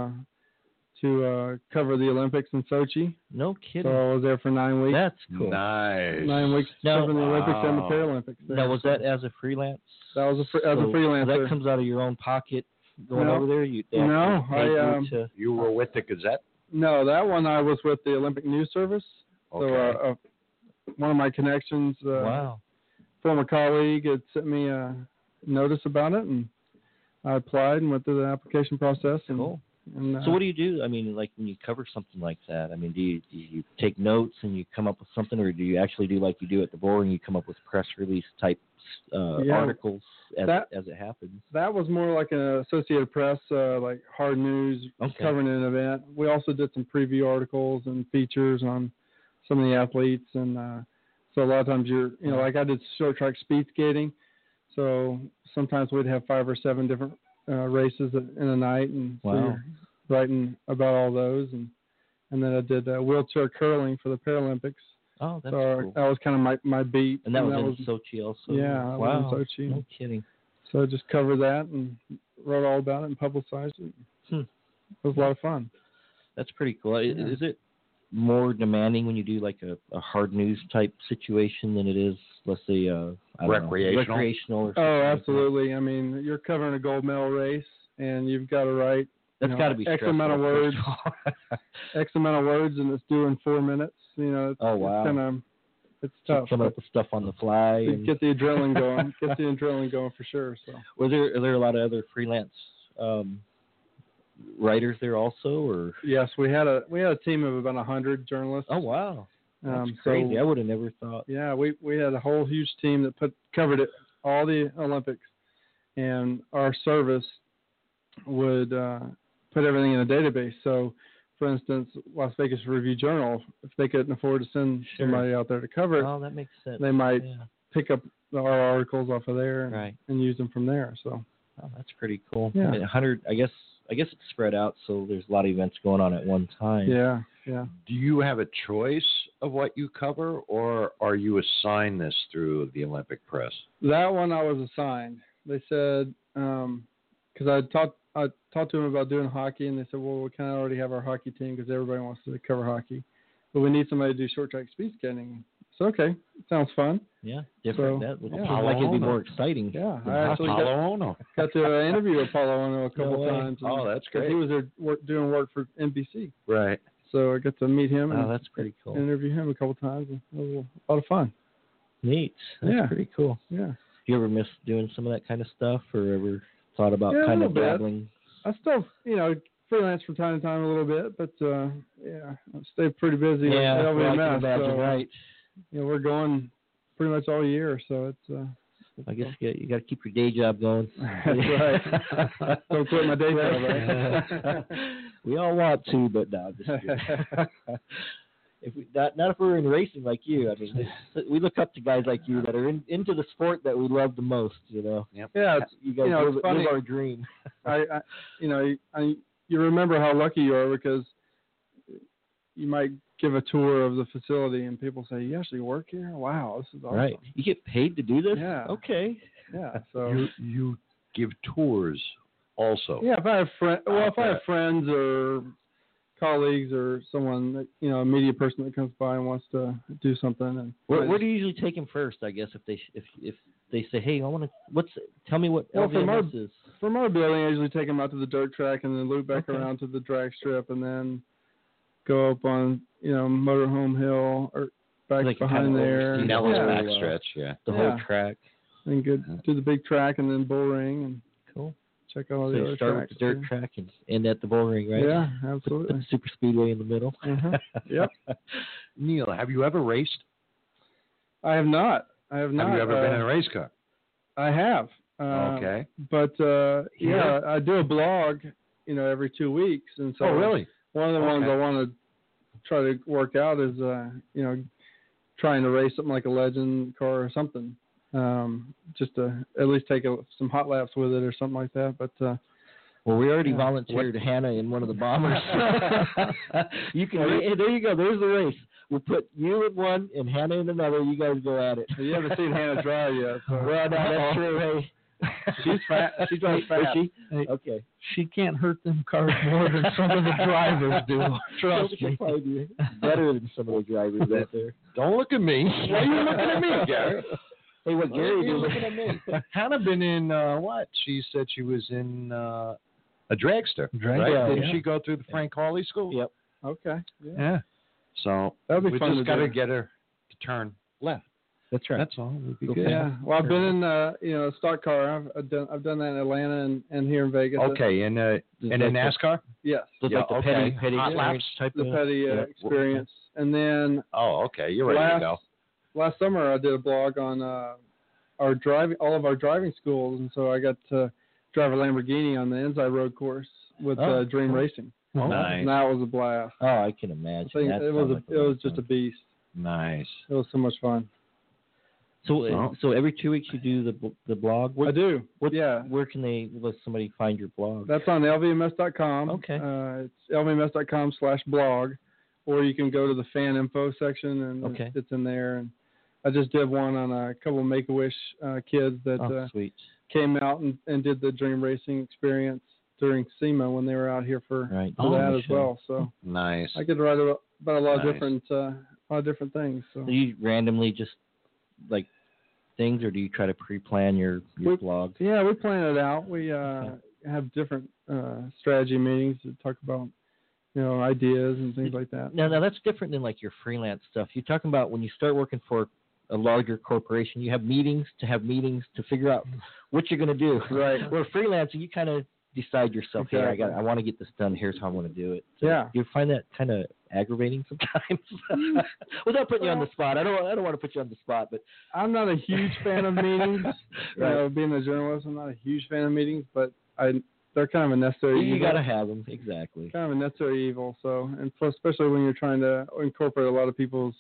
Speaker 6: to cover the Olympics in Sochi.
Speaker 3: No kidding.
Speaker 6: So I was there for 9 weeks.
Speaker 3: That's cool.
Speaker 5: Nice.
Speaker 6: 9 weeks
Speaker 3: Now-
Speaker 6: covering the Olympics and the Paralympics. There.
Speaker 3: Now, was that as a freelance?
Speaker 6: That was as a freelancer.
Speaker 3: That comes out of your own pocket going
Speaker 6: No.
Speaker 3: over there?
Speaker 6: No,
Speaker 5: You were with the Gazette?
Speaker 6: No, that one I was with the Olympic News Service.
Speaker 5: Okay.
Speaker 6: So one of my connections,
Speaker 3: wow.
Speaker 6: former colleague, had sent me a notice about it, and I applied and went through the application process. And,
Speaker 3: Cool.
Speaker 6: And,
Speaker 3: So what do you do? I mean, like when you cover something like that, I mean, do you take notes and you come up with something, or do you actually do like you do at the board and you come up with press release type articles as it happens?
Speaker 6: That was more like an Associated Press, like hard news, covering an event. We also did some preview articles and features on some of the athletes, and so a lot of times like I did short track speed skating, so sometimes we'd have 5 or 7 different races in a night, and so you're writing about all those, and then I did wheelchair curling for the Paralympics.
Speaker 3: Oh, that's cool.
Speaker 6: That was kind of my beat.
Speaker 3: And that was in Sochi also?
Speaker 6: Yeah, I was in Sochi.
Speaker 3: No kidding.
Speaker 6: So I just covered that and wrote all about it and publicized it. It was a lot of fun.
Speaker 3: That's pretty cool. Yeah. Is it more demanding when you do like a hard news type situation than it is, let's say, recreational or something?
Speaker 6: Oh, absolutely. Like I mean, you're covering a gold medal race, and you've got to write
Speaker 3: got to be
Speaker 6: X amount of words, and it's due in 4 minutes. It's tough.
Speaker 3: Coming up with stuff on the fly.
Speaker 6: And get the adrenaline going. Get the adrenaline going for sure. So,
Speaker 3: are there a lot of other freelance writers there also, or?
Speaker 6: Yes, we had a team of about 100 journalists.
Speaker 3: Oh wow, that's crazy. I would have never thought.
Speaker 6: Yeah, we had a whole huge team that covered all the Olympics, and our service would put everything in a database. So, for instance, Las Vegas Review Journal, if they couldn't afford to send somebody out there to cover it,
Speaker 3: that makes sense.
Speaker 6: They might pick up our articles off of there and use them from there. So,
Speaker 3: that's pretty cool.
Speaker 6: Yeah.
Speaker 3: I mean, 100. I guess it's spread out, so there's a lot of events going on at one time.
Speaker 6: Yeah.
Speaker 5: Do you have a choice of what you cover, or are you assigned this through the Olympic Press?
Speaker 6: That one I was assigned. They said, because I talked to them about doing hockey, and they said, well, we kind of already have our hockey team because everybody wants to cover hockey, but we need somebody to do short track speed skating. So okay, sounds fun.
Speaker 3: Yeah, different. That would seem
Speaker 5: Paulo
Speaker 3: like it'd be
Speaker 5: Ono.
Speaker 3: more exciting.
Speaker 6: Yeah, I actually
Speaker 5: Ono.
Speaker 6: got to interview with Paulo Ono a couple times.
Speaker 5: Oh, that's great.
Speaker 6: He was there doing work for NBC.
Speaker 5: Right.
Speaker 6: So I got to meet him.
Speaker 3: Oh, that's pretty cool.
Speaker 6: Interview him a couple times. And it was a lot of fun.
Speaker 3: Neat. That's pretty cool.
Speaker 6: Yeah.
Speaker 3: You ever miss doing some of that kind of stuff, or ever thought about kind of dabbling?
Speaker 6: I still, freelance from time to time a little bit, but I stay pretty busy.
Speaker 3: Yeah,
Speaker 6: I can imagine,
Speaker 3: so, right.
Speaker 6: We're going pretty much all year, so it's.
Speaker 3: I guess you got to keep your day job going.
Speaker 6: That's right. Don't quit my day job, right?
Speaker 3: We all want to, but no, just not if we're in racing like you. I mean, we look up to guys like you that are into the sport that we love the most. Yep.
Speaker 6: Yeah,
Speaker 3: you guys live our dream.
Speaker 6: You remember how lucky you are because you might give a tour of the facility and people say, "You actually work here? Wow, this is awesome."
Speaker 3: Right. You get paid to do this?
Speaker 6: Yeah.
Speaker 3: Okay.
Speaker 6: Yeah. So
Speaker 5: you give tours also.
Speaker 6: Yeah, if I have friends or colleagues or someone that, a media person that comes by and wants to do something, and
Speaker 3: where do you usually take them first? I guess if they say, "Hey, I want to," tell me what LVMS is.
Speaker 6: From our building, I usually take them out to the dirt track and then loop back around to the drag strip and then go up on Motorhome Hill or back behind there.
Speaker 5: Nellis backstretch,
Speaker 3: the whole track.
Speaker 6: And go to the big track and then bull ring and
Speaker 3: cool.
Speaker 6: Check out all the other
Speaker 3: start
Speaker 6: tracks.
Speaker 3: With the dirt track and end at the bull ring, right?
Speaker 6: Yeah, absolutely.
Speaker 3: Put the super speedway in the middle.
Speaker 6: Yep.
Speaker 5: Neil, have you ever raced?
Speaker 6: I have not.
Speaker 5: Have you ever been in a race car?
Speaker 6: I have.
Speaker 5: Okay.
Speaker 6: But I do a blog, every 2 weeks, and so.
Speaker 5: Oh, really?
Speaker 6: One of the ones I want to try to work out is, trying to race something like a legend car or something, just to at least take some hot laps with it or something like that. But
Speaker 3: Well, we already volunteered Hannah in one of the bombers. You can. Hey, there you go. There's the race. We'll put you in one and Hannah in another. You guys go at it.
Speaker 6: You haven't seen Hannah drive yet. So.
Speaker 3: Well, no, that's true. Hey.
Speaker 6: She's fat. She drives fast.
Speaker 3: She?
Speaker 4: Hey,
Speaker 3: Okay.
Speaker 4: she can't hurt them cars more than some of the drivers do. Trust
Speaker 3: She'll
Speaker 4: me.
Speaker 3: probably be better than some of the drivers out there.
Speaker 5: Don't look at me. Why are you looking at me, Gary?
Speaker 3: Hey, what Gary
Speaker 5: Why are you
Speaker 3: did?
Speaker 5: looking at me? Hannah been in what? She said she was in a dragster. Right?
Speaker 3: Yeah,
Speaker 5: Didn't
Speaker 3: yeah.
Speaker 5: she go through the Frank Hawley School?
Speaker 3: Yep.
Speaker 6: Okay.
Speaker 5: Yeah. So
Speaker 6: That'll be
Speaker 5: we
Speaker 6: fun
Speaker 5: just
Speaker 6: to
Speaker 5: got to
Speaker 6: do.
Speaker 5: get her to turn left.
Speaker 3: That's right.
Speaker 5: That's all. We'll be
Speaker 3: Okay.
Speaker 5: good.
Speaker 6: Yeah. Well, I've been in a stock car. I've done that in Atlanta and here in Vegas.
Speaker 5: Okay. In a NASCAR?
Speaker 6: Yes.
Speaker 3: Just
Speaker 5: Yeah,
Speaker 3: like the
Speaker 5: okay.
Speaker 3: petty
Speaker 5: Hot
Speaker 3: experience
Speaker 5: laps?
Speaker 3: type
Speaker 6: The
Speaker 3: of
Speaker 6: petty
Speaker 3: yeah.
Speaker 6: experience. And then
Speaker 5: Oh, okay. You're ready to go.
Speaker 6: last summer I did a blog on all of our driving schools, and so I got to drive a Lamborghini on the Inside Road course with Dream
Speaker 3: cool.
Speaker 6: Racing.
Speaker 4: Well,
Speaker 5: Nice.
Speaker 6: And that was a blast.
Speaker 3: Oh, I can imagine.
Speaker 6: I think
Speaker 3: That
Speaker 6: it was
Speaker 3: sounds like
Speaker 6: it
Speaker 3: lot
Speaker 6: was
Speaker 3: of
Speaker 6: just a
Speaker 3: fun.
Speaker 6: beast.
Speaker 5: Nice.
Speaker 6: It was so much fun.
Speaker 3: So every 2 weeks you do the blog.
Speaker 6: I do.
Speaker 3: Yeah. Where can let somebody find your blog?
Speaker 6: That's on lvms.com.
Speaker 3: Okay.
Speaker 6: It's lvms.com/blog, or you can go to the fan info section and
Speaker 3: Okay.
Speaker 6: it's in there. And I just did one on a couple of Make-A-Wish kids that
Speaker 3: Sweet.
Speaker 6: came out and did the Dream Racing experience during SEMA when they were out here for
Speaker 3: Right.
Speaker 6: that as
Speaker 3: sure.
Speaker 6: well. So
Speaker 5: Nice.
Speaker 6: I could write about a lot
Speaker 5: Nice.
Speaker 6: of different things. So
Speaker 3: Do you randomly just like things, or do you try to pre-plan your blog?
Speaker 6: yeah, we plan it out. We have different strategy meetings to talk about ideas and things like that.
Speaker 3: Now that's different than like your freelance stuff. You're talking about when you start working for a larger corporation, you have meetings to figure out what you're going to do.
Speaker 6: Right.
Speaker 3: Where freelancing, you kind of decide yourself.
Speaker 6: Exactly.
Speaker 3: Hey, I want to get this done. Here's how I'm going to do it. So
Speaker 6: Yeah.
Speaker 3: You find that kind of aggravating sometimes, without putting you on the spot. I don't want to put you on the spot, but
Speaker 6: I'm not a huge fan of meetings.
Speaker 3: Right.
Speaker 6: Being a journalist, I'm not a huge fan of meetings, but they're kind of a necessary evil.
Speaker 3: you got to have them. Exactly.
Speaker 6: Kind of a necessary evil. So, and plus, especially when you're trying to incorporate a lot of people's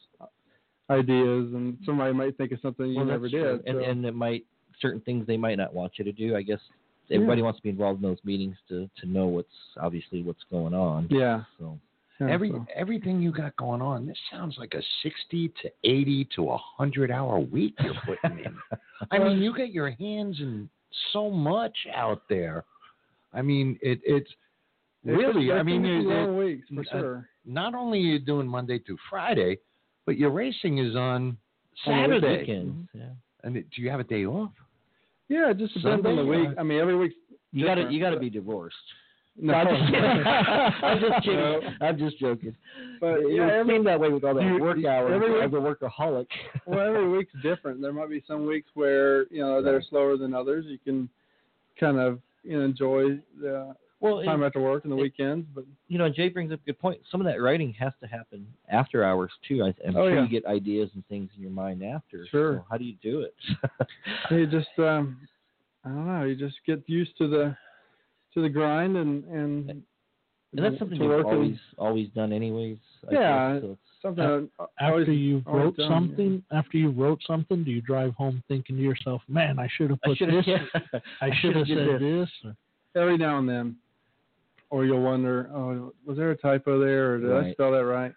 Speaker 6: ideas, and somebody might think of something you never
Speaker 3: that's true.
Speaker 6: did. So.
Speaker 3: And it might certain things they might not want you to do. I guess everybody wants to be involved in those meetings to know what's going on.
Speaker 6: Yeah.
Speaker 3: So
Speaker 5: Everything you got going on, this sounds like a 60 to 80 to 100 hour week you're putting in. I mean, you get your hands in so much out there. I mean, it's really, I mean,
Speaker 6: long weeks for sure.
Speaker 5: Not only are you doing Monday through Friday, but your racing is on Saturday.
Speaker 3: Weekends. Yeah.
Speaker 5: And do you have a day off?
Speaker 6: Yeah, it just depends on the
Speaker 5: Sunday,
Speaker 6: week. I mean, every week's
Speaker 3: You got
Speaker 6: different,
Speaker 3: to
Speaker 6: but-
Speaker 3: be divorced.
Speaker 6: No,
Speaker 3: I'm just kidding. I'm just kidding.
Speaker 6: No.
Speaker 3: I'm just joking.
Speaker 6: But
Speaker 3: It
Speaker 6: yeah,
Speaker 3: would seem that way with all that work hours
Speaker 6: every week-
Speaker 3: as a workaholic.
Speaker 6: well, every week's different. There might be some weeks where they're slower than others. You can kind of enjoy the time after work and the weekends. But
Speaker 3: Jay brings up a good point. Some of that writing has to happen after hours too. I'm sure you get ideas and things in your mind after.
Speaker 6: Sure.
Speaker 3: So how do you do it?
Speaker 6: you just I don't know. You just get used to the grind and
Speaker 3: that's something
Speaker 6: to
Speaker 3: you've
Speaker 6: work
Speaker 3: always done anyways. I
Speaker 6: Yeah,
Speaker 3: guess, so it's-
Speaker 6: something
Speaker 4: After you
Speaker 6: always
Speaker 4: wrote
Speaker 6: done,
Speaker 4: something, do you drive home thinking to yourself, "Man, I should have put
Speaker 3: should've-
Speaker 4: this.
Speaker 3: yeah.
Speaker 4: I should have said this."
Speaker 6: every now and then, or you'll wonder, oh, was there a typo there, or did I
Speaker 3: Right.
Speaker 6: spell that right?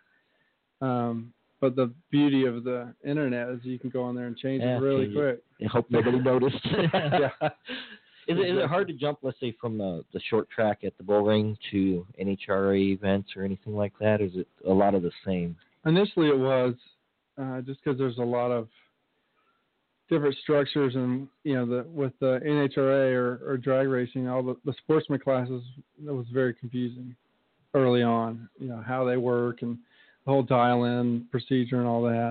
Speaker 6: But the beauty of the internet is you can go on there and change it really
Speaker 3: change
Speaker 6: quick.
Speaker 3: I hope nobody noticed.
Speaker 6: Yeah.
Speaker 3: Is it hard to jump, let's say, from the short track at the bull ring to NHRA events or anything like that? Or is it a lot of the same?
Speaker 6: Initially, it was just because there's a lot of different structures, and with the NHRA or drag racing, all the sportsman classes, that was very confusing early on. How they work and the whole dial-in procedure and all that.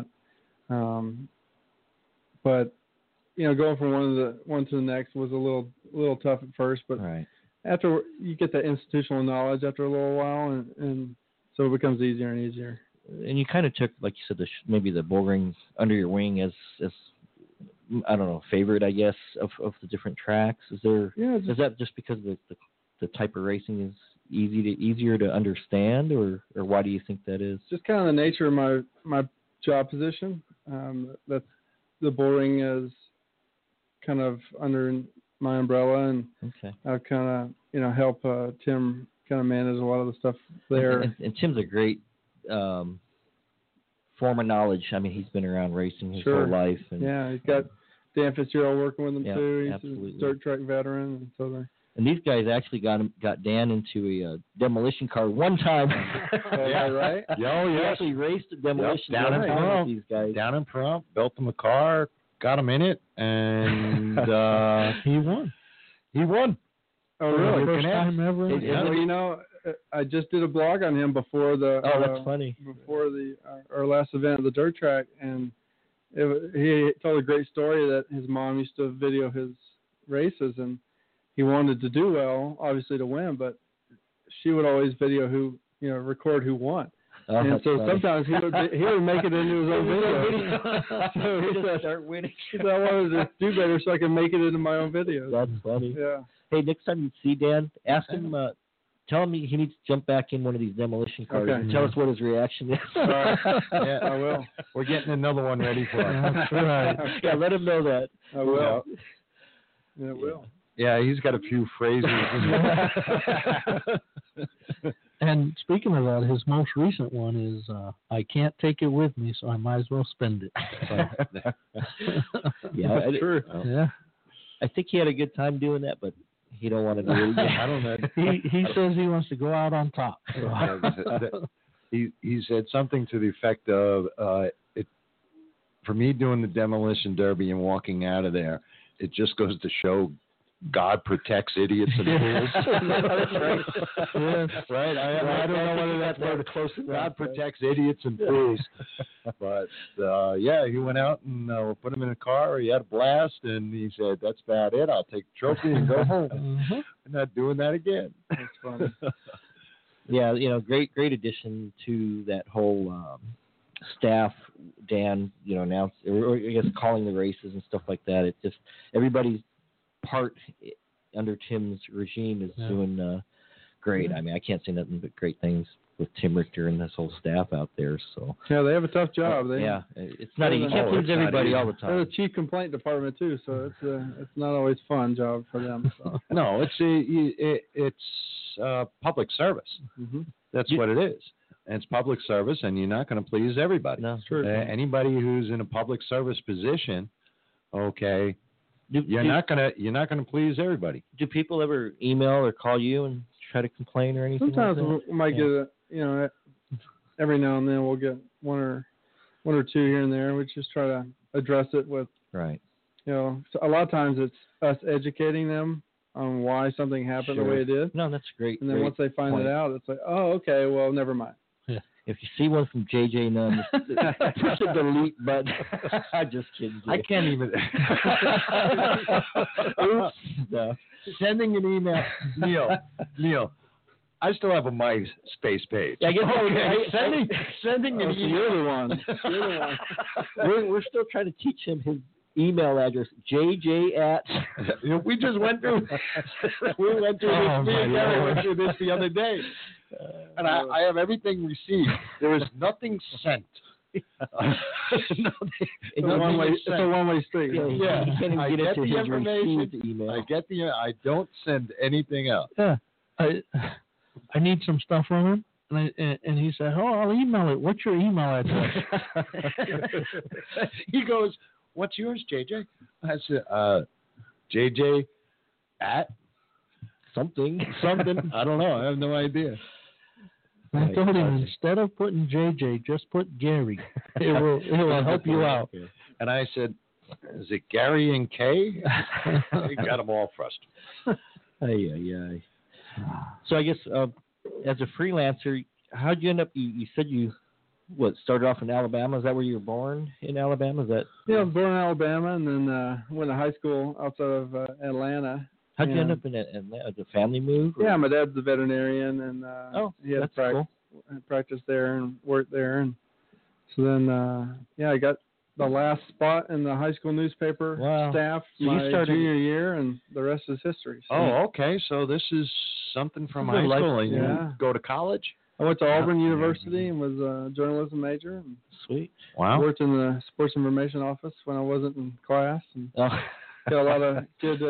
Speaker 6: But going from one to the next was a little tough at first, but
Speaker 3: Right.
Speaker 6: after you get that institutional knowledge after a little while, and so it becomes easier and easier.
Speaker 3: And you kind of took, like you said, maybe the bull ring under your wing as I don't know, favorite, I guess, of the different tracks. Is that just because the type of racing is easier to understand, or why do you think that is?
Speaker 6: Just kind of the nature of my job position. That's the bull ring is kind of under my umbrella, and
Speaker 3: Okay.
Speaker 6: I kind of help Tim kind of manage a lot of the stuff there.
Speaker 3: And Tim's a great form of knowledge. I mean, he's been around racing his whole life. And,
Speaker 6: yeah, he's got Dan Fitzgerald working with him too. He's
Speaker 3: absolutely.
Speaker 6: a dirt track veteran, and so they're.
Speaker 3: And these guys actually got Dan into a demolition car one time.
Speaker 6: Yeah, right.
Speaker 5: Oh,
Speaker 3: He
Speaker 5: yes.
Speaker 3: actually raced a demolition
Speaker 5: Down in
Speaker 3: with
Speaker 5: Pahrump.
Speaker 3: these guys.
Speaker 5: Down in Pahrump, built him a car, got him in it, and
Speaker 4: He won.
Speaker 5: he won.
Speaker 6: Oh, really?
Speaker 4: First time ever.
Speaker 6: Well, I just did a blog on him before the.
Speaker 3: Oh, that's funny.
Speaker 6: Before our last event at the dirt track, and he told a great story that his mom used to video his races, and he wanted to do well, obviously to win, but she would always video record who won.
Speaker 3: Oh,
Speaker 6: and
Speaker 3: that's
Speaker 6: so
Speaker 3: funny.
Speaker 6: sometimes he would make it into his own video. So he said,
Speaker 3: start winning.
Speaker 6: he said, I wanted to do better so I can make it into my own videos.
Speaker 3: That's funny.
Speaker 6: Yeah.
Speaker 3: Hey, next time you see Dan, ask him. Tell him he needs to jump back in one of these demolition cars
Speaker 6: Okay.
Speaker 3: and tell us what his reaction is.
Speaker 6: All right.
Speaker 5: Yeah,
Speaker 6: I will.
Speaker 5: We're getting another one ready for him.
Speaker 4: That's right.
Speaker 3: Yeah, let him know that.
Speaker 6: I will. Yeah, I will.
Speaker 5: Yeah, he's got a few phrases.
Speaker 4: And speaking of that, his most recent one is I can't take it with me, so I might as well spend it.
Speaker 3: Yeah,
Speaker 6: That's true.
Speaker 4: Yeah.
Speaker 3: I think he had a good time doing that, but he don't want to do it again.
Speaker 5: I don't know.
Speaker 4: He says he wants to go out on top. So.
Speaker 5: He said something to the effect of, for me doing the demolition derby and walking out of there, it just goes to show God protects idiots and fools.
Speaker 3: That's right.
Speaker 5: Yes. Right. I don't know whether that's where close to God protects idiots and fools. But yeah, he went out and put him in a car. He had a blast, and he said, "That's about it. I'll take the trophy and go home.
Speaker 4: Mm-hmm.
Speaker 5: I'm not doing that again."
Speaker 6: That's funny.
Speaker 3: Yeah, great addition to that whole staff. Dan, announced or I guess calling the races and stuff like that. It's just everybody's part under Tim's regime is doing great. I mean, I can't say nothing but great things with Tim Richter and this whole staff out there. So
Speaker 6: Yeah, they have a tough job.
Speaker 3: it's not easy. You can't please everybody all the
Speaker 6: They're the
Speaker 3: time.
Speaker 6: chief complaint department too, so it's not always a fun job for them. So.
Speaker 5: No, it's public service.
Speaker 6: Mm-hmm.
Speaker 5: That's what it is. And it's public service, and you're not going to please everybody.
Speaker 3: No,
Speaker 6: True.
Speaker 5: Anybody who's in a public service position, okay, you're not gonna please everybody.
Speaker 3: Do people ever email or call you and try to complain or anything?
Speaker 6: Sometimes
Speaker 3: like that?
Speaker 6: we might get every now and then we'll get one or two here and there. We just try to address it with,
Speaker 3: Right.
Speaker 6: so a lot of times it's us educating them on why something happened the way it did.
Speaker 3: No, that's great.
Speaker 6: And then
Speaker 3: great
Speaker 6: once they find
Speaker 3: point.
Speaker 6: it out, it's like, oh, okay, well, never mind.
Speaker 3: If you see one from JJ Nunn, push the delete button. I'm just kidding.
Speaker 5: I can't even.
Speaker 3: Oops. No.
Speaker 5: Sending an email, Neil. I still have a MySpace page.
Speaker 3: I guess
Speaker 5: Sending an email.
Speaker 6: You're the one. You're the one.
Speaker 3: We're still trying to teach him his email address. JJ at.
Speaker 5: We just went through. We went through this. Me and Gary went through this the other day. And I have everything received. There is nothing sent.
Speaker 6: It's a one-way street.
Speaker 3: Yeah, he can't even
Speaker 5: I
Speaker 3: get
Speaker 5: get
Speaker 3: into
Speaker 5: the
Speaker 3: his
Speaker 5: information.
Speaker 3: received email.
Speaker 5: I don't send anything out.
Speaker 4: Yeah. I need some stuff from him. And he said, "Oh, I'll email it. What's your email address?"
Speaker 5: He goes, "What's yours, JJ?" I said, "JJ at
Speaker 3: something.
Speaker 5: I don't know. I have no idea."
Speaker 4: I told him instead of putting JJ, just put Gary. It will help you out.
Speaker 5: And I said, "Is it Gary and Kay?" He got them all frustrated.
Speaker 3: Ay. So I guess as a freelancer, how'd you end up? You said you started off in Alabama. Is that where you were born in Alabama? Is that?
Speaker 6: Yeah, I was born in Alabama, and then went to high school outside of Atlanta.
Speaker 3: How'd you end up in Atlanta? Did a family move? Or?
Speaker 6: Yeah, my dad's a veterinarian, and he had
Speaker 3: that's cool.
Speaker 6: practiced there and worked there, and so then I got the last spot in the high school newspaper staff my junior year, and the rest is history. So.
Speaker 5: Oh, okay. So this is something from high school. And you go to college?
Speaker 6: I went to Auburn University and was a journalism major. And
Speaker 3: Sweet.
Speaker 5: Wow.
Speaker 6: Worked in the sports information office when I wasn't in class, and got a lot of good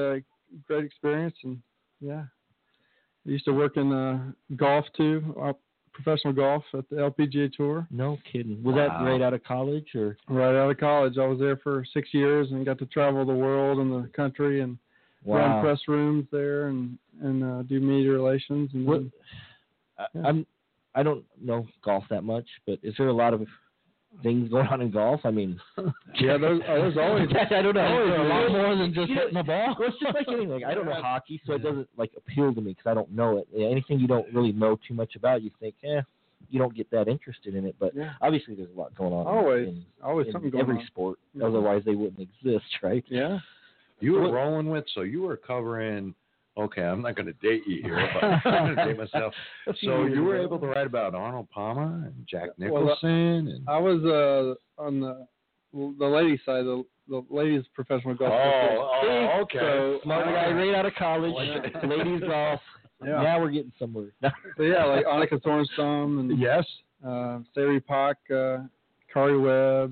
Speaker 6: great experience, and yeah. I used to work in golf too, professional golf at the LPGA Tour.
Speaker 3: No kidding. Was that right out of college or?
Speaker 6: Right out of college. I was there for 6 years and got to travel the world and the country and run press rooms there and do media relations. And
Speaker 3: what?
Speaker 6: then,
Speaker 3: I don't know golf that much, but is there a lot of things going on in golf? I mean,
Speaker 6: yeah, there's always.
Speaker 3: I don't know.
Speaker 4: A lot more than just hitting the ball.
Speaker 3: Well, it's just like anything. Like, I don't know hockey, so it doesn't like appeal to me because I don't know it. Anything you don't really know too much about, you think, you don't get that interested in it. But obviously, there's a lot going on.
Speaker 6: Always
Speaker 3: in
Speaker 6: something going on.
Speaker 3: Every sport. Otherwise, they wouldn't exist, right?
Speaker 6: Yeah.
Speaker 5: You were rolling with, so you were covering. Okay, I'm not going to date you here, but I'm going to date myself. So you were able to write about Arnold Palmer and Jack Nicholson. And
Speaker 6: I was on the ladies' side, the ladies' professional golf.
Speaker 5: Oh, okay.
Speaker 6: So,
Speaker 3: Smart guy right out of college, ladies golf.
Speaker 6: Yeah.
Speaker 3: Now we're getting somewhere.
Speaker 6: So yeah, like Annika Sorenstam and
Speaker 5: yes,
Speaker 6: Sari Pak, Kari Webb.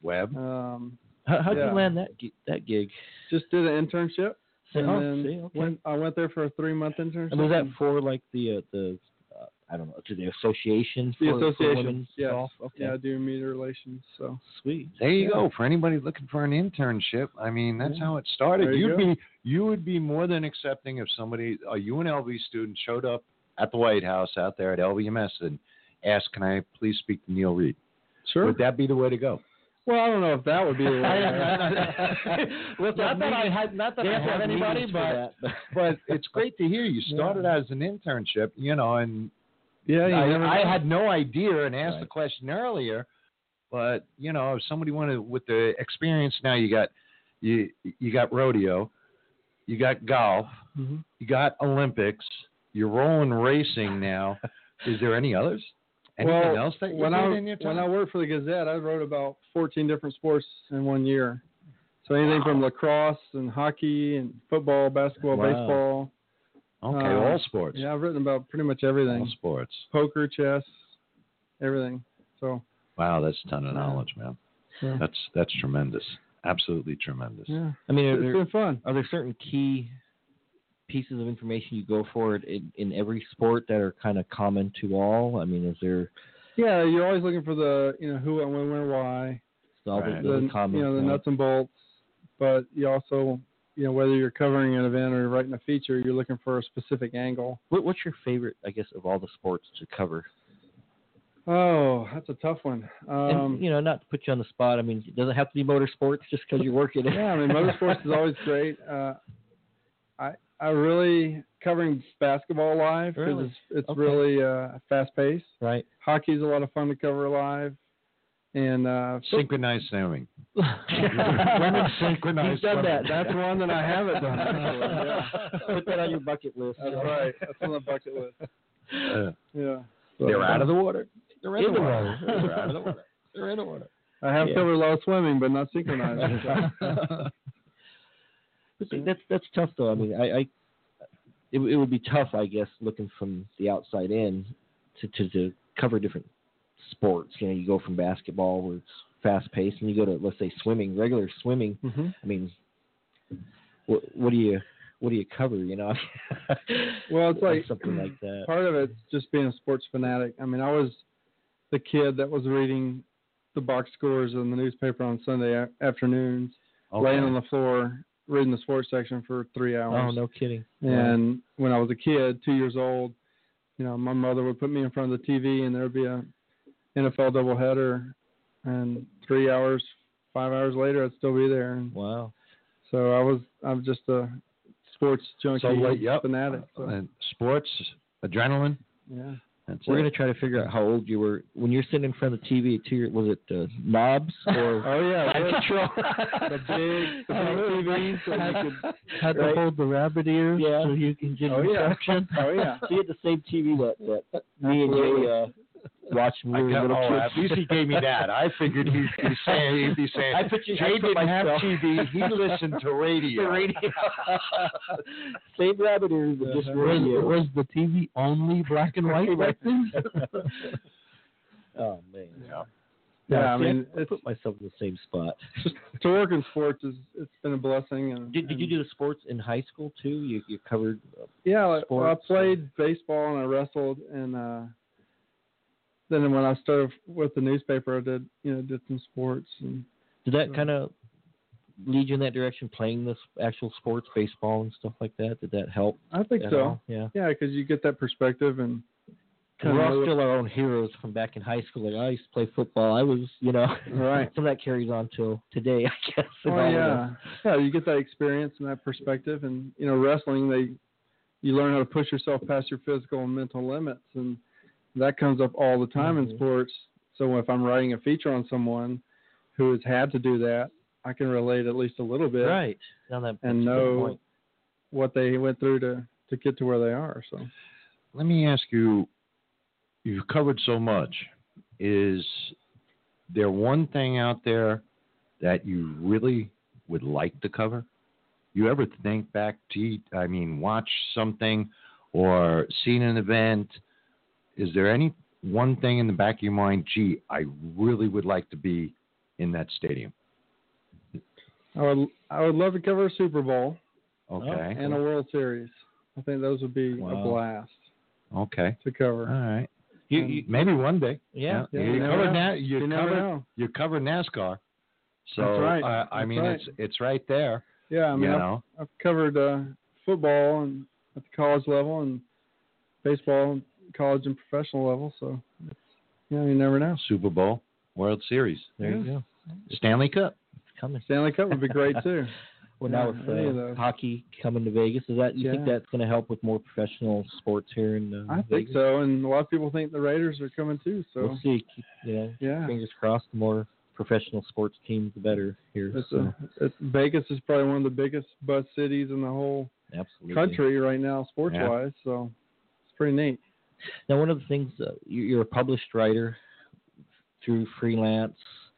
Speaker 3: How'd you land that gig?
Speaker 6: Just did an internship. And then
Speaker 3: okay.
Speaker 6: I went there for a 3-month internship.
Speaker 3: And was that for like the I don't know, to the association?
Speaker 6: The
Speaker 3: for
Speaker 6: association,
Speaker 3: women's
Speaker 6: yes.
Speaker 3: golf? Okay.
Speaker 6: Yeah, doing media relations. So
Speaker 3: sweet.
Speaker 5: There you go. For anybody looking for an internship, I mean, that's how it started. You would be more than accepting if somebody, a UNLV student, showed up at the White House out there at LVMS and asked, "Can I please speak to Neil Reed?"
Speaker 6: Sure.
Speaker 5: Would that be the way to go?
Speaker 6: Well, I don't know if that would be the way.
Speaker 3: Not that I have anybody,
Speaker 5: but it's great to hear you started as an internship, and I had no idea and asked the question earlier, but if somebody wanted with the experience now, you got rodeo, you got golf, you got Olympics, you're rolling racing now. Is there any others? Anything else that you did in your time?
Speaker 6: When I worked for the Gazette, I wrote about 14 different sports in 1 year. So anything from lacrosse and hockey and football, basketball, baseball.
Speaker 5: Okay, all sports.
Speaker 6: Yeah, I've written about pretty much everything.
Speaker 5: All sports.
Speaker 6: Poker, chess, everything. So.
Speaker 5: Wow, that's a ton of knowledge, man.
Speaker 6: Yeah.
Speaker 5: That's tremendous. Absolutely tremendous.
Speaker 6: Yeah.
Speaker 3: I mean,
Speaker 6: it's been fun.
Speaker 3: Are there certain key pieces of information you go for it in every sport that are kind of common to all? I mean, is there?
Speaker 6: Yeah, you're always looking for the who and when, where, why.
Speaker 3: The common.
Speaker 6: The nuts and bolts. But you also, whether you're covering an event or writing a feature, you're looking for a specific angle.
Speaker 3: What's your favorite, I guess, of all the sports to cover?
Speaker 6: Oh, that's a tough one.
Speaker 3: And, not to put you on the spot. I mean, it doesn't have to be motorsports just because you're working it.
Speaker 6: Yeah, I mean, motorsports is always great. I really covering basketball live because it's really fast paced.
Speaker 3: Right.
Speaker 6: Hockey's a lot of fun to cover live, and
Speaker 5: synchronized swimming.
Speaker 3: Women's synchronized.
Speaker 6: You've done that. That's one that I haven't done.
Speaker 3: Put that on your bucket list.
Speaker 6: That's right. That's on the bucket list. Yeah.
Speaker 5: They're out of the water.
Speaker 3: They're in the water.
Speaker 5: They're out of the water. They're in the water.
Speaker 6: I have covered a lot of swimming, but not synchronized.
Speaker 3: That's tough though. I mean, it would be tough, I guess, looking from the outside in to cover different sports. You go from basketball where it's fast paced, and you go to, let's say, swimming, regular swimming. Mm-hmm. I mean, what do you cover?
Speaker 6: Well, it's like
Speaker 3: something like that.
Speaker 6: Part of it's just being a sports fanatic. I mean, I was the kid that was reading the box scores in the newspaper on Sunday afternoons, laying on the floor reading the sports section for 3 hours.
Speaker 3: Oh, no kidding.
Speaker 6: And when I was a kid, 2 years old, my mother would put me in front of the TV, and there would be a NFL doubleheader, and 3 hours, 5 hours later, I'd still be there. And
Speaker 3: wow.
Speaker 6: So I'm just a sports junkie, fanatic. So.
Speaker 5: And sports, adrenaline.
Speaker 6: Yeah.
Speaker 3: We're going to try to figure out how old you were when you're sitting in front of the TV. Was it knobs or?
Speaker 6: Oh yeah,
Speaker 3: control.
Speaker 6: the big TVs. So
Speaker 4: had to hold the rabbit ears so you can get instruction.
Speaker 6: Oh yeah.
Speaker 3: So you had the same TV that me and Jay watched when we were little kids.
Speaker 5: At least he gave me that. I figured he'd be saying,
Speaker 3: I put
Speaker 5: Jay didn't have TV. He listened to radio.
Speaker 3: Same rabbit ears, but just radio.
Speaker 4: Was the TV only black and white back then?
Speaker 3: Oh man.
Speaker 5: Yeah.
Speaker 6: Yeah, I mean,
Speaker 3: I put myself in the same spot.
Speaker 6: just to work in sports it's been a blessing. And
Speaker 3: Did you do the sports in high school too? You covered
Speaker 6: Yeah,
Speaker 3: sports?
Speaker 6: I played baseball and I wrestled, and then when I started with the newspaper, I did some sports. And
Speaker 3: Did that kind of lead you in that direction, playing this actual sports, baseball and stuff like that? Did that help?
Speaker 6: I think
Speaker 3: at
Speaker 6: so.
Speaker 3: all? Yeah.
Speaker 6: Yeah, because you get that perspective and.
Speaker 3: We're all still our own heroes from back in high school. Like, I used to play football. I was,
Speaker 6: Right.
Speaker 3: Some of that carries on till today, I guess.
Speaker 6: Oh yeah, yeah. You get that experience and that perspective, and wrestling. You learn how to push yourself past your physical and mental limits, and that comes up all the time in sports. So if I'm writing a feature on someone who has had to do that, I can relate at least a little bit,
Speaker 3: right? That's
Speaker 6: and know what they went through to get to where they are. So,
Speaker 5: let me ask you. You've covered so much. Is there one thing out there that you really would like to cover? You ever think back to, watch something or seen an event? Is there any one thing in the back of your mind, gee, I really would like to be in that stadium?
Speaker 6: I would love to cover a Super Bowl.
Speaker 5: Okay.
Speaker 6: And a World Series. I think those would be a blast.
Speaker 5: Okay.
Speaker 6: To cover.
Speaker 5: All right. You maybe one day.
Speaker 3: Yeah.
Speaker 5: You covered NASCAR. So
Speaker 6: that's right.
Speaker 5: It's right there.
Speaker 6: Yeah, I've covered football and at the college level and baseball, college and professional level. So you never know.
Speaker 5: Super Bowl, World Series.
Speaker 3: There you go.
Speaker 5: Stanley Cup.
Speaker 3: It's coming.
Speaker 6: Stanley Cup would be great too.
Speaker 3: Well, now with hockey coming to Vegas, you think that's going to help with more professional sports here in Vegas?
Speaker 6: I think so, and a lot of people think the Raiders are coming too. So
Speaker 3: we'll see. Fingers crossed. The more professional sports teams, the better here.
Speaker 6: Vegas is probably one of the biggest bus cities in the whole country right now, sports-wise. Yeah. So it's pretty neat.
Speaker 3: Now, one of the things you're a published writer through freelance.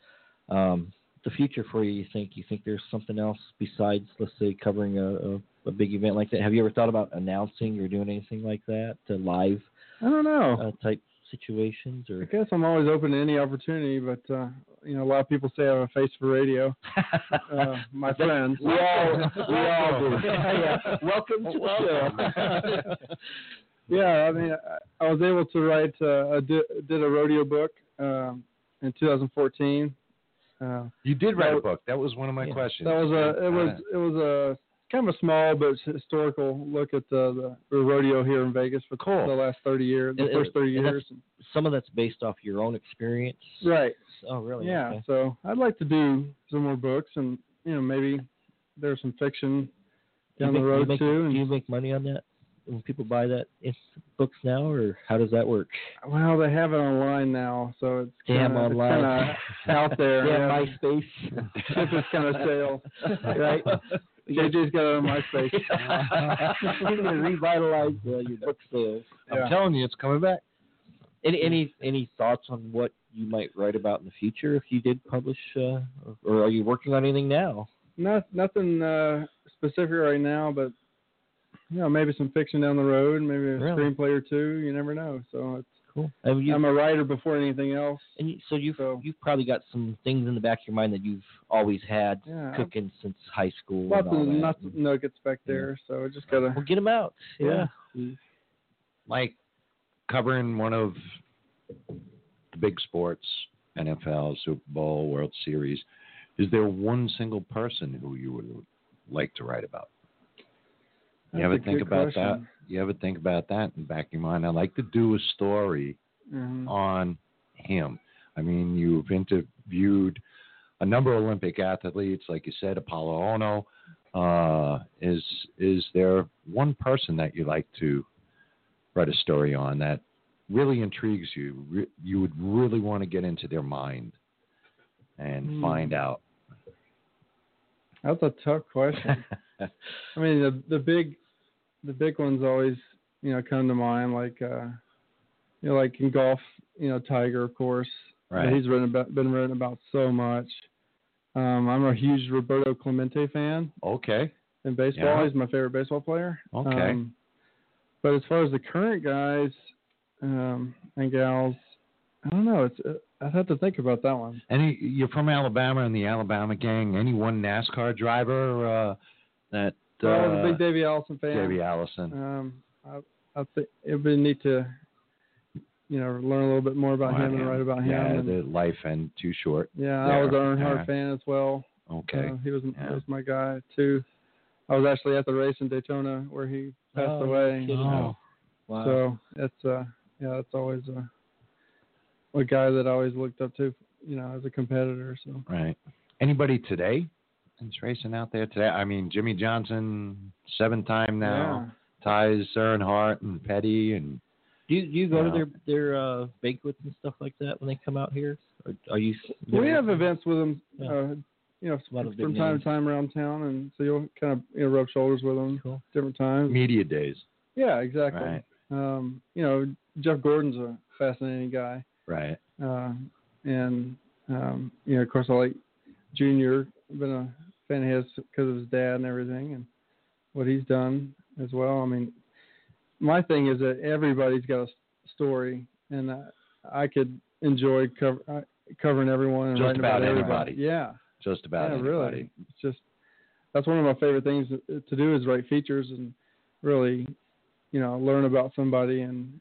Speaker 3: The future for you think there's something else besides, let's say, covering a big event like that? Have you ever thought about announcing or doing anything like that, live?
Speaker 6: I don't know.
Speaker 3: Type situations, or I
Speaker 6: guess I'm always open to any opportunity, but a lot of people say I have a face for radio. My friends,
Speaker 3: we all do. Yeah. Welcome to the show.
Speaker 6: Yeah, I was able to write did a rodeo book in 2014.
Speaker 5: You did write a book. That was one of my questions.
Speaker 6: That was it was a kind of a small but historical look at the rodeo here in Vegas for the last 30 years, the first 30 years.
Speaker 3: Some of that's based off your own experience.
Speaker 6: Right.
Speaker 3: Oh, really?
Speaker 6: Yeah.
Speaker 3: Okay.
Speaker 6: So I'd like to do some more books, and maybe there's some fiction down the road too.
Speaker 3: Do you make money on that when people buy that books now, or how does that work?
Speaker 6: Well, they have it online now, so it's kind of out there.
Speaker 3: Yeah, MySpace.
Speaker 6: Ship is kind of stale, right? JJ's got it on MySpace.
Speaker 3: You're going to revitalize your book sales.
Speaker 5: I'm telling you, it's coming back.
Speaker 3: Any thoughts on what you might write about in the future if you did publish, or are you working on anything now?
Speaker 6: Nothing specific right now, but maybe some fiction down the road, maybe a screenplay or two. You never know. So it's
Speaker 3: cool.
Speaker 6: I'm a writer before anything else.
Speaker 3: And you've probably got some things in the back of your mind that you've always had cooking since high school.
Speaker 6: Lots of nuggets back there. So I just gotta
Speaker 3: get them out. Yeah.
Speaker 5: Like covering one of the big sports, NFL, Super Bowl, World Series. Is there one single person who you would like to write about? You ever think about that? You ever think about that in the back of your mind? I'd like to do a story on him. You've interviewed a number of Olympic athletes, like you said, Apollo Ono. Is there one person that you'd like to write a story on that really intrigues you? You would really want to get into their mind and find out.
Speaker 6: That's a tough question. The big ones always, come to mind, like in golf, Tiger, of course.
Speaker 5: Right.
Speaker 6: He's been written about so much. I'm a huge Roberto Clemente fan.
Speaker 5: Okay.
Speaker 6: In baseball, he's my favorite baseball player.
Speaker 5: Okay.
Speaker 6: But as far as the current guys and gals, I don't know. I'd have to think about that one.
Speaker 5: You're from Alabama and the Alabama gang. Any one NASCAR driver that?
Speaker 6: I was a big Davey Allison fan.
Speaker 5: Davey Allison.
Speaker 6: I think it'd be neat to, learn a little bit more about him and write about him.
Speaker 5: Yeah,
Speaker 6: and,
Speaker 5: the life and Too Short.
Speaker 6: Yeah, I was an Earnhardt fan as well.
Speaker 5: Okay.
Speaker 6: He was my guy too. I was actually at the race in Daytona where he passed away.
Speaker 3: Wow.
Speaker 6: So it's always a guy that I always looked up to, as a competitor. So.
Speaker 5: Right. Anybody today that's racing out there today? I mean, Jimmy Johnson, 7-time now, ties Earnhardt and Petty, and.
Speaker 3: Do you go to their banquets and stuff like that when they come out here? Or are you?
Speaker 6: We have events with them,
Speaker 3: from
Speaker 6: time to time around town, and so you'll kind of rub shoulders with them different times.
Speaker 5: Media days.
Speaker 6: Yeah, exactly.
Speaker 5: Right.
Speaker 6: Jeff Gordon's a fascinating guy.
Speaker 5: Right.
Speaker 6: And of course, I like Junior. I've been a fan of his because of his dad and everything, and what he's done as well. I mean, my thing is that everybody's got a story, and I could enjoy covering everyone and
Speaker 5: just
Speaker 6: writing
Speaker 5: about
Speaker 6: everybody.
Speaker 5: Anybody.
Speaker 6: Yeah.
Speaker 5: Just about anybody.
Speaker 6: Really. It's just that's one of my favorite things to do is write features and really, learn about somebody and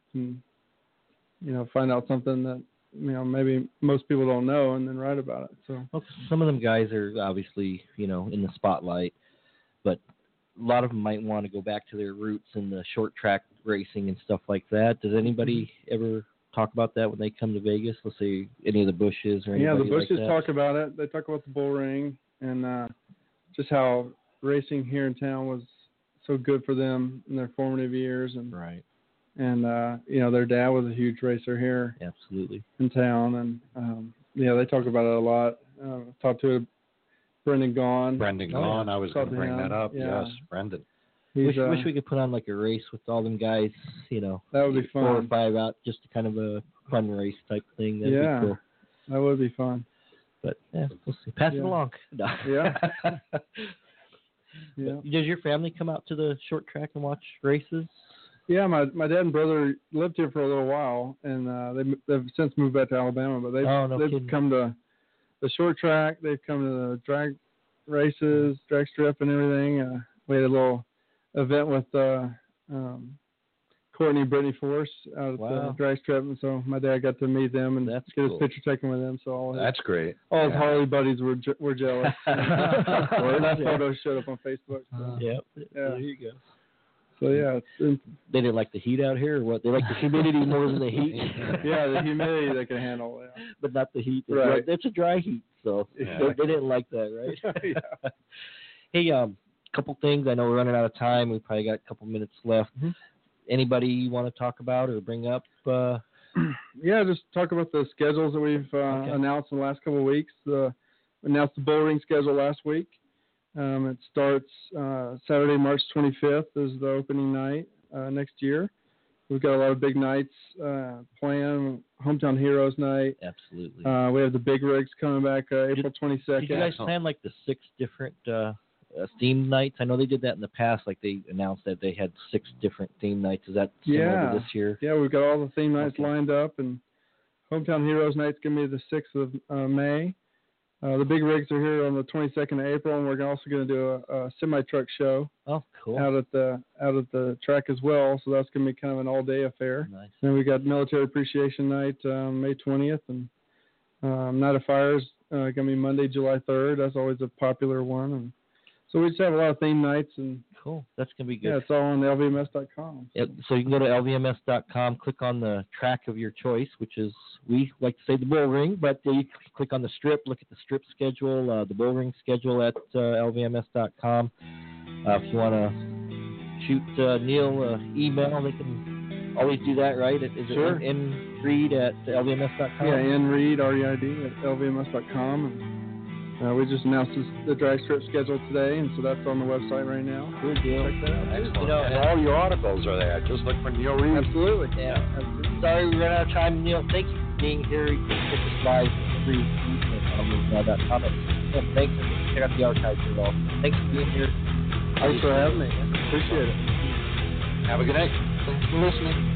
Speaker 6: find out something that maybe most people don't know and then write about it. So
Speaker 3: some of them guys are obviously in the spotlight, but a lot of them might want to go back to their roots in the short track racing and stuff like that. Does anybody ever talk about that when they come to Vegas? Let's say any of the Bushes or anybody
Speaker 6: the Bushes
Speaker 3: like that?
Speaker 6: talk about it. They talk about the bull ring and just how racing here in town was so good for them in their formative years. And
Speaker 3: right.
Speaker 6: And their dad was a huge racer here.
Speaker 3: Absolutely.
Speaker 6: In town, and they talk about it a lot. Talked to Brendan Gaughan.
Speaker 5: I was going to bring that up.
Speaker 6: Yeah.
Speaker 5: Yes, Brendan.
Speaker 3: Wish we could put on like a race with all them guys,
Speaker 6: That would be fun.
Speaker 3: 4 or 5 out, just kind of a fun race type thing. That'd be cool.
Speaker 6: That would be fun.
Speaker 3: But we'll see. Pass it along. No.
Speaker 6: Yeah.
Speaker 3: Does your family come out to the short track and watch races?
Speaker 6: Yeah, my dad and brother lived here for a little while, and they've since moved back to Alabama. But they've come to the short track. They've come to the drag races, drag strip, and everything. We had a little event with Courtney and Brittany Force out at the drag strip, and so my dad got to meet them and get his picture taken with them. So
Speaker 5: that's great.
Speaker 6: All his Harley buddies were jealous. That photo showed up on Facebook. So.
Speaker 3: There you go.
Speaker 6: So
Speaker 3: they didn't like the heat out here, or what? They like the humidity more than the heat.
Speaker 6: The humidity they can handle,
Speaker 3: but not the heat.
Speaker 6: Right.
Speaker 3: It's a dry heat, so they didn't like that, right? Hey, couple things. I know we're running out of time. We probably got a couple minutes left. Mm-hmm. Anybody you want to talk about or bring up?
Speaker 6: Just talk about the schedules that we've announced in the last couple of weeks. We announced the bull ring schedule last week. It starts Saturday, March 25th is the opening night next year. We've got a lot of big nights planned. Hometown Heroes Night.
Speaker 3: Absolutely.
Speaker 6: We have the big rigs coming back April 22nd.
Speaker 3: Did you guys plan like the 6 different theme nights? I know they did that in the past. Like they announced that they had 6 different theme nights. Is that similar to this year?
Speaker 6: Yeah, we've got all the theme nights lined up, and Hometown Heroes Night's going to be the 6th of May. The big rigs are here on the 22nd of April, and we're also going to do a semi-truck show.
Speaker 3: Oh, cool!
Speaker 6: Out at the track as well. So that's going to be kind of an all-day affair.
Speaker 3: Nice.
Speaker 6: Then we got Military Appreciation Night May 20th, and Night of Fires going to be Monday, July 3rd. That's always a popular one. And so we just have a lot of theme nights. And
Speaker 3: cool. That's going to be good.
Speaker 6: Yeah, it's all on LVMS.com.
Speaker 3: Yep. So you can go to LVMS.com, click on the track of your choice, which is, we like to say the bull ring, but you can click on the strip, look at the strip schedule, the bull ring schedule at LVMS.com. If you want to shoot Neil email, they can always do that, right? Is
Speaker 6: sure.
Speaker 3: it nreid at LVMS.com?
Speaker 6: Yeah, nreid, R-E-I-D, at LVMS.com. We just announced the drag strip schedule today, and so that's on the website right now.
Speaker 3: Good deal.
Speaker 6: Check that out.
Speaker 5: Excellent. And all your articles are there. Just look for Neil Reed.
Speaker 6: Absolutely.
Speaker 3: Yeah. Absolutely. Sorry we ran out of time, Neil. Thank you for being here. You can check us live free at thanks. Check out the archives as well. Thanks for being here.
Speaker 6: Thanks for having me. Appreciate it.
Speaker 5: Have a good night.
Speaker 3: Thanks for listening.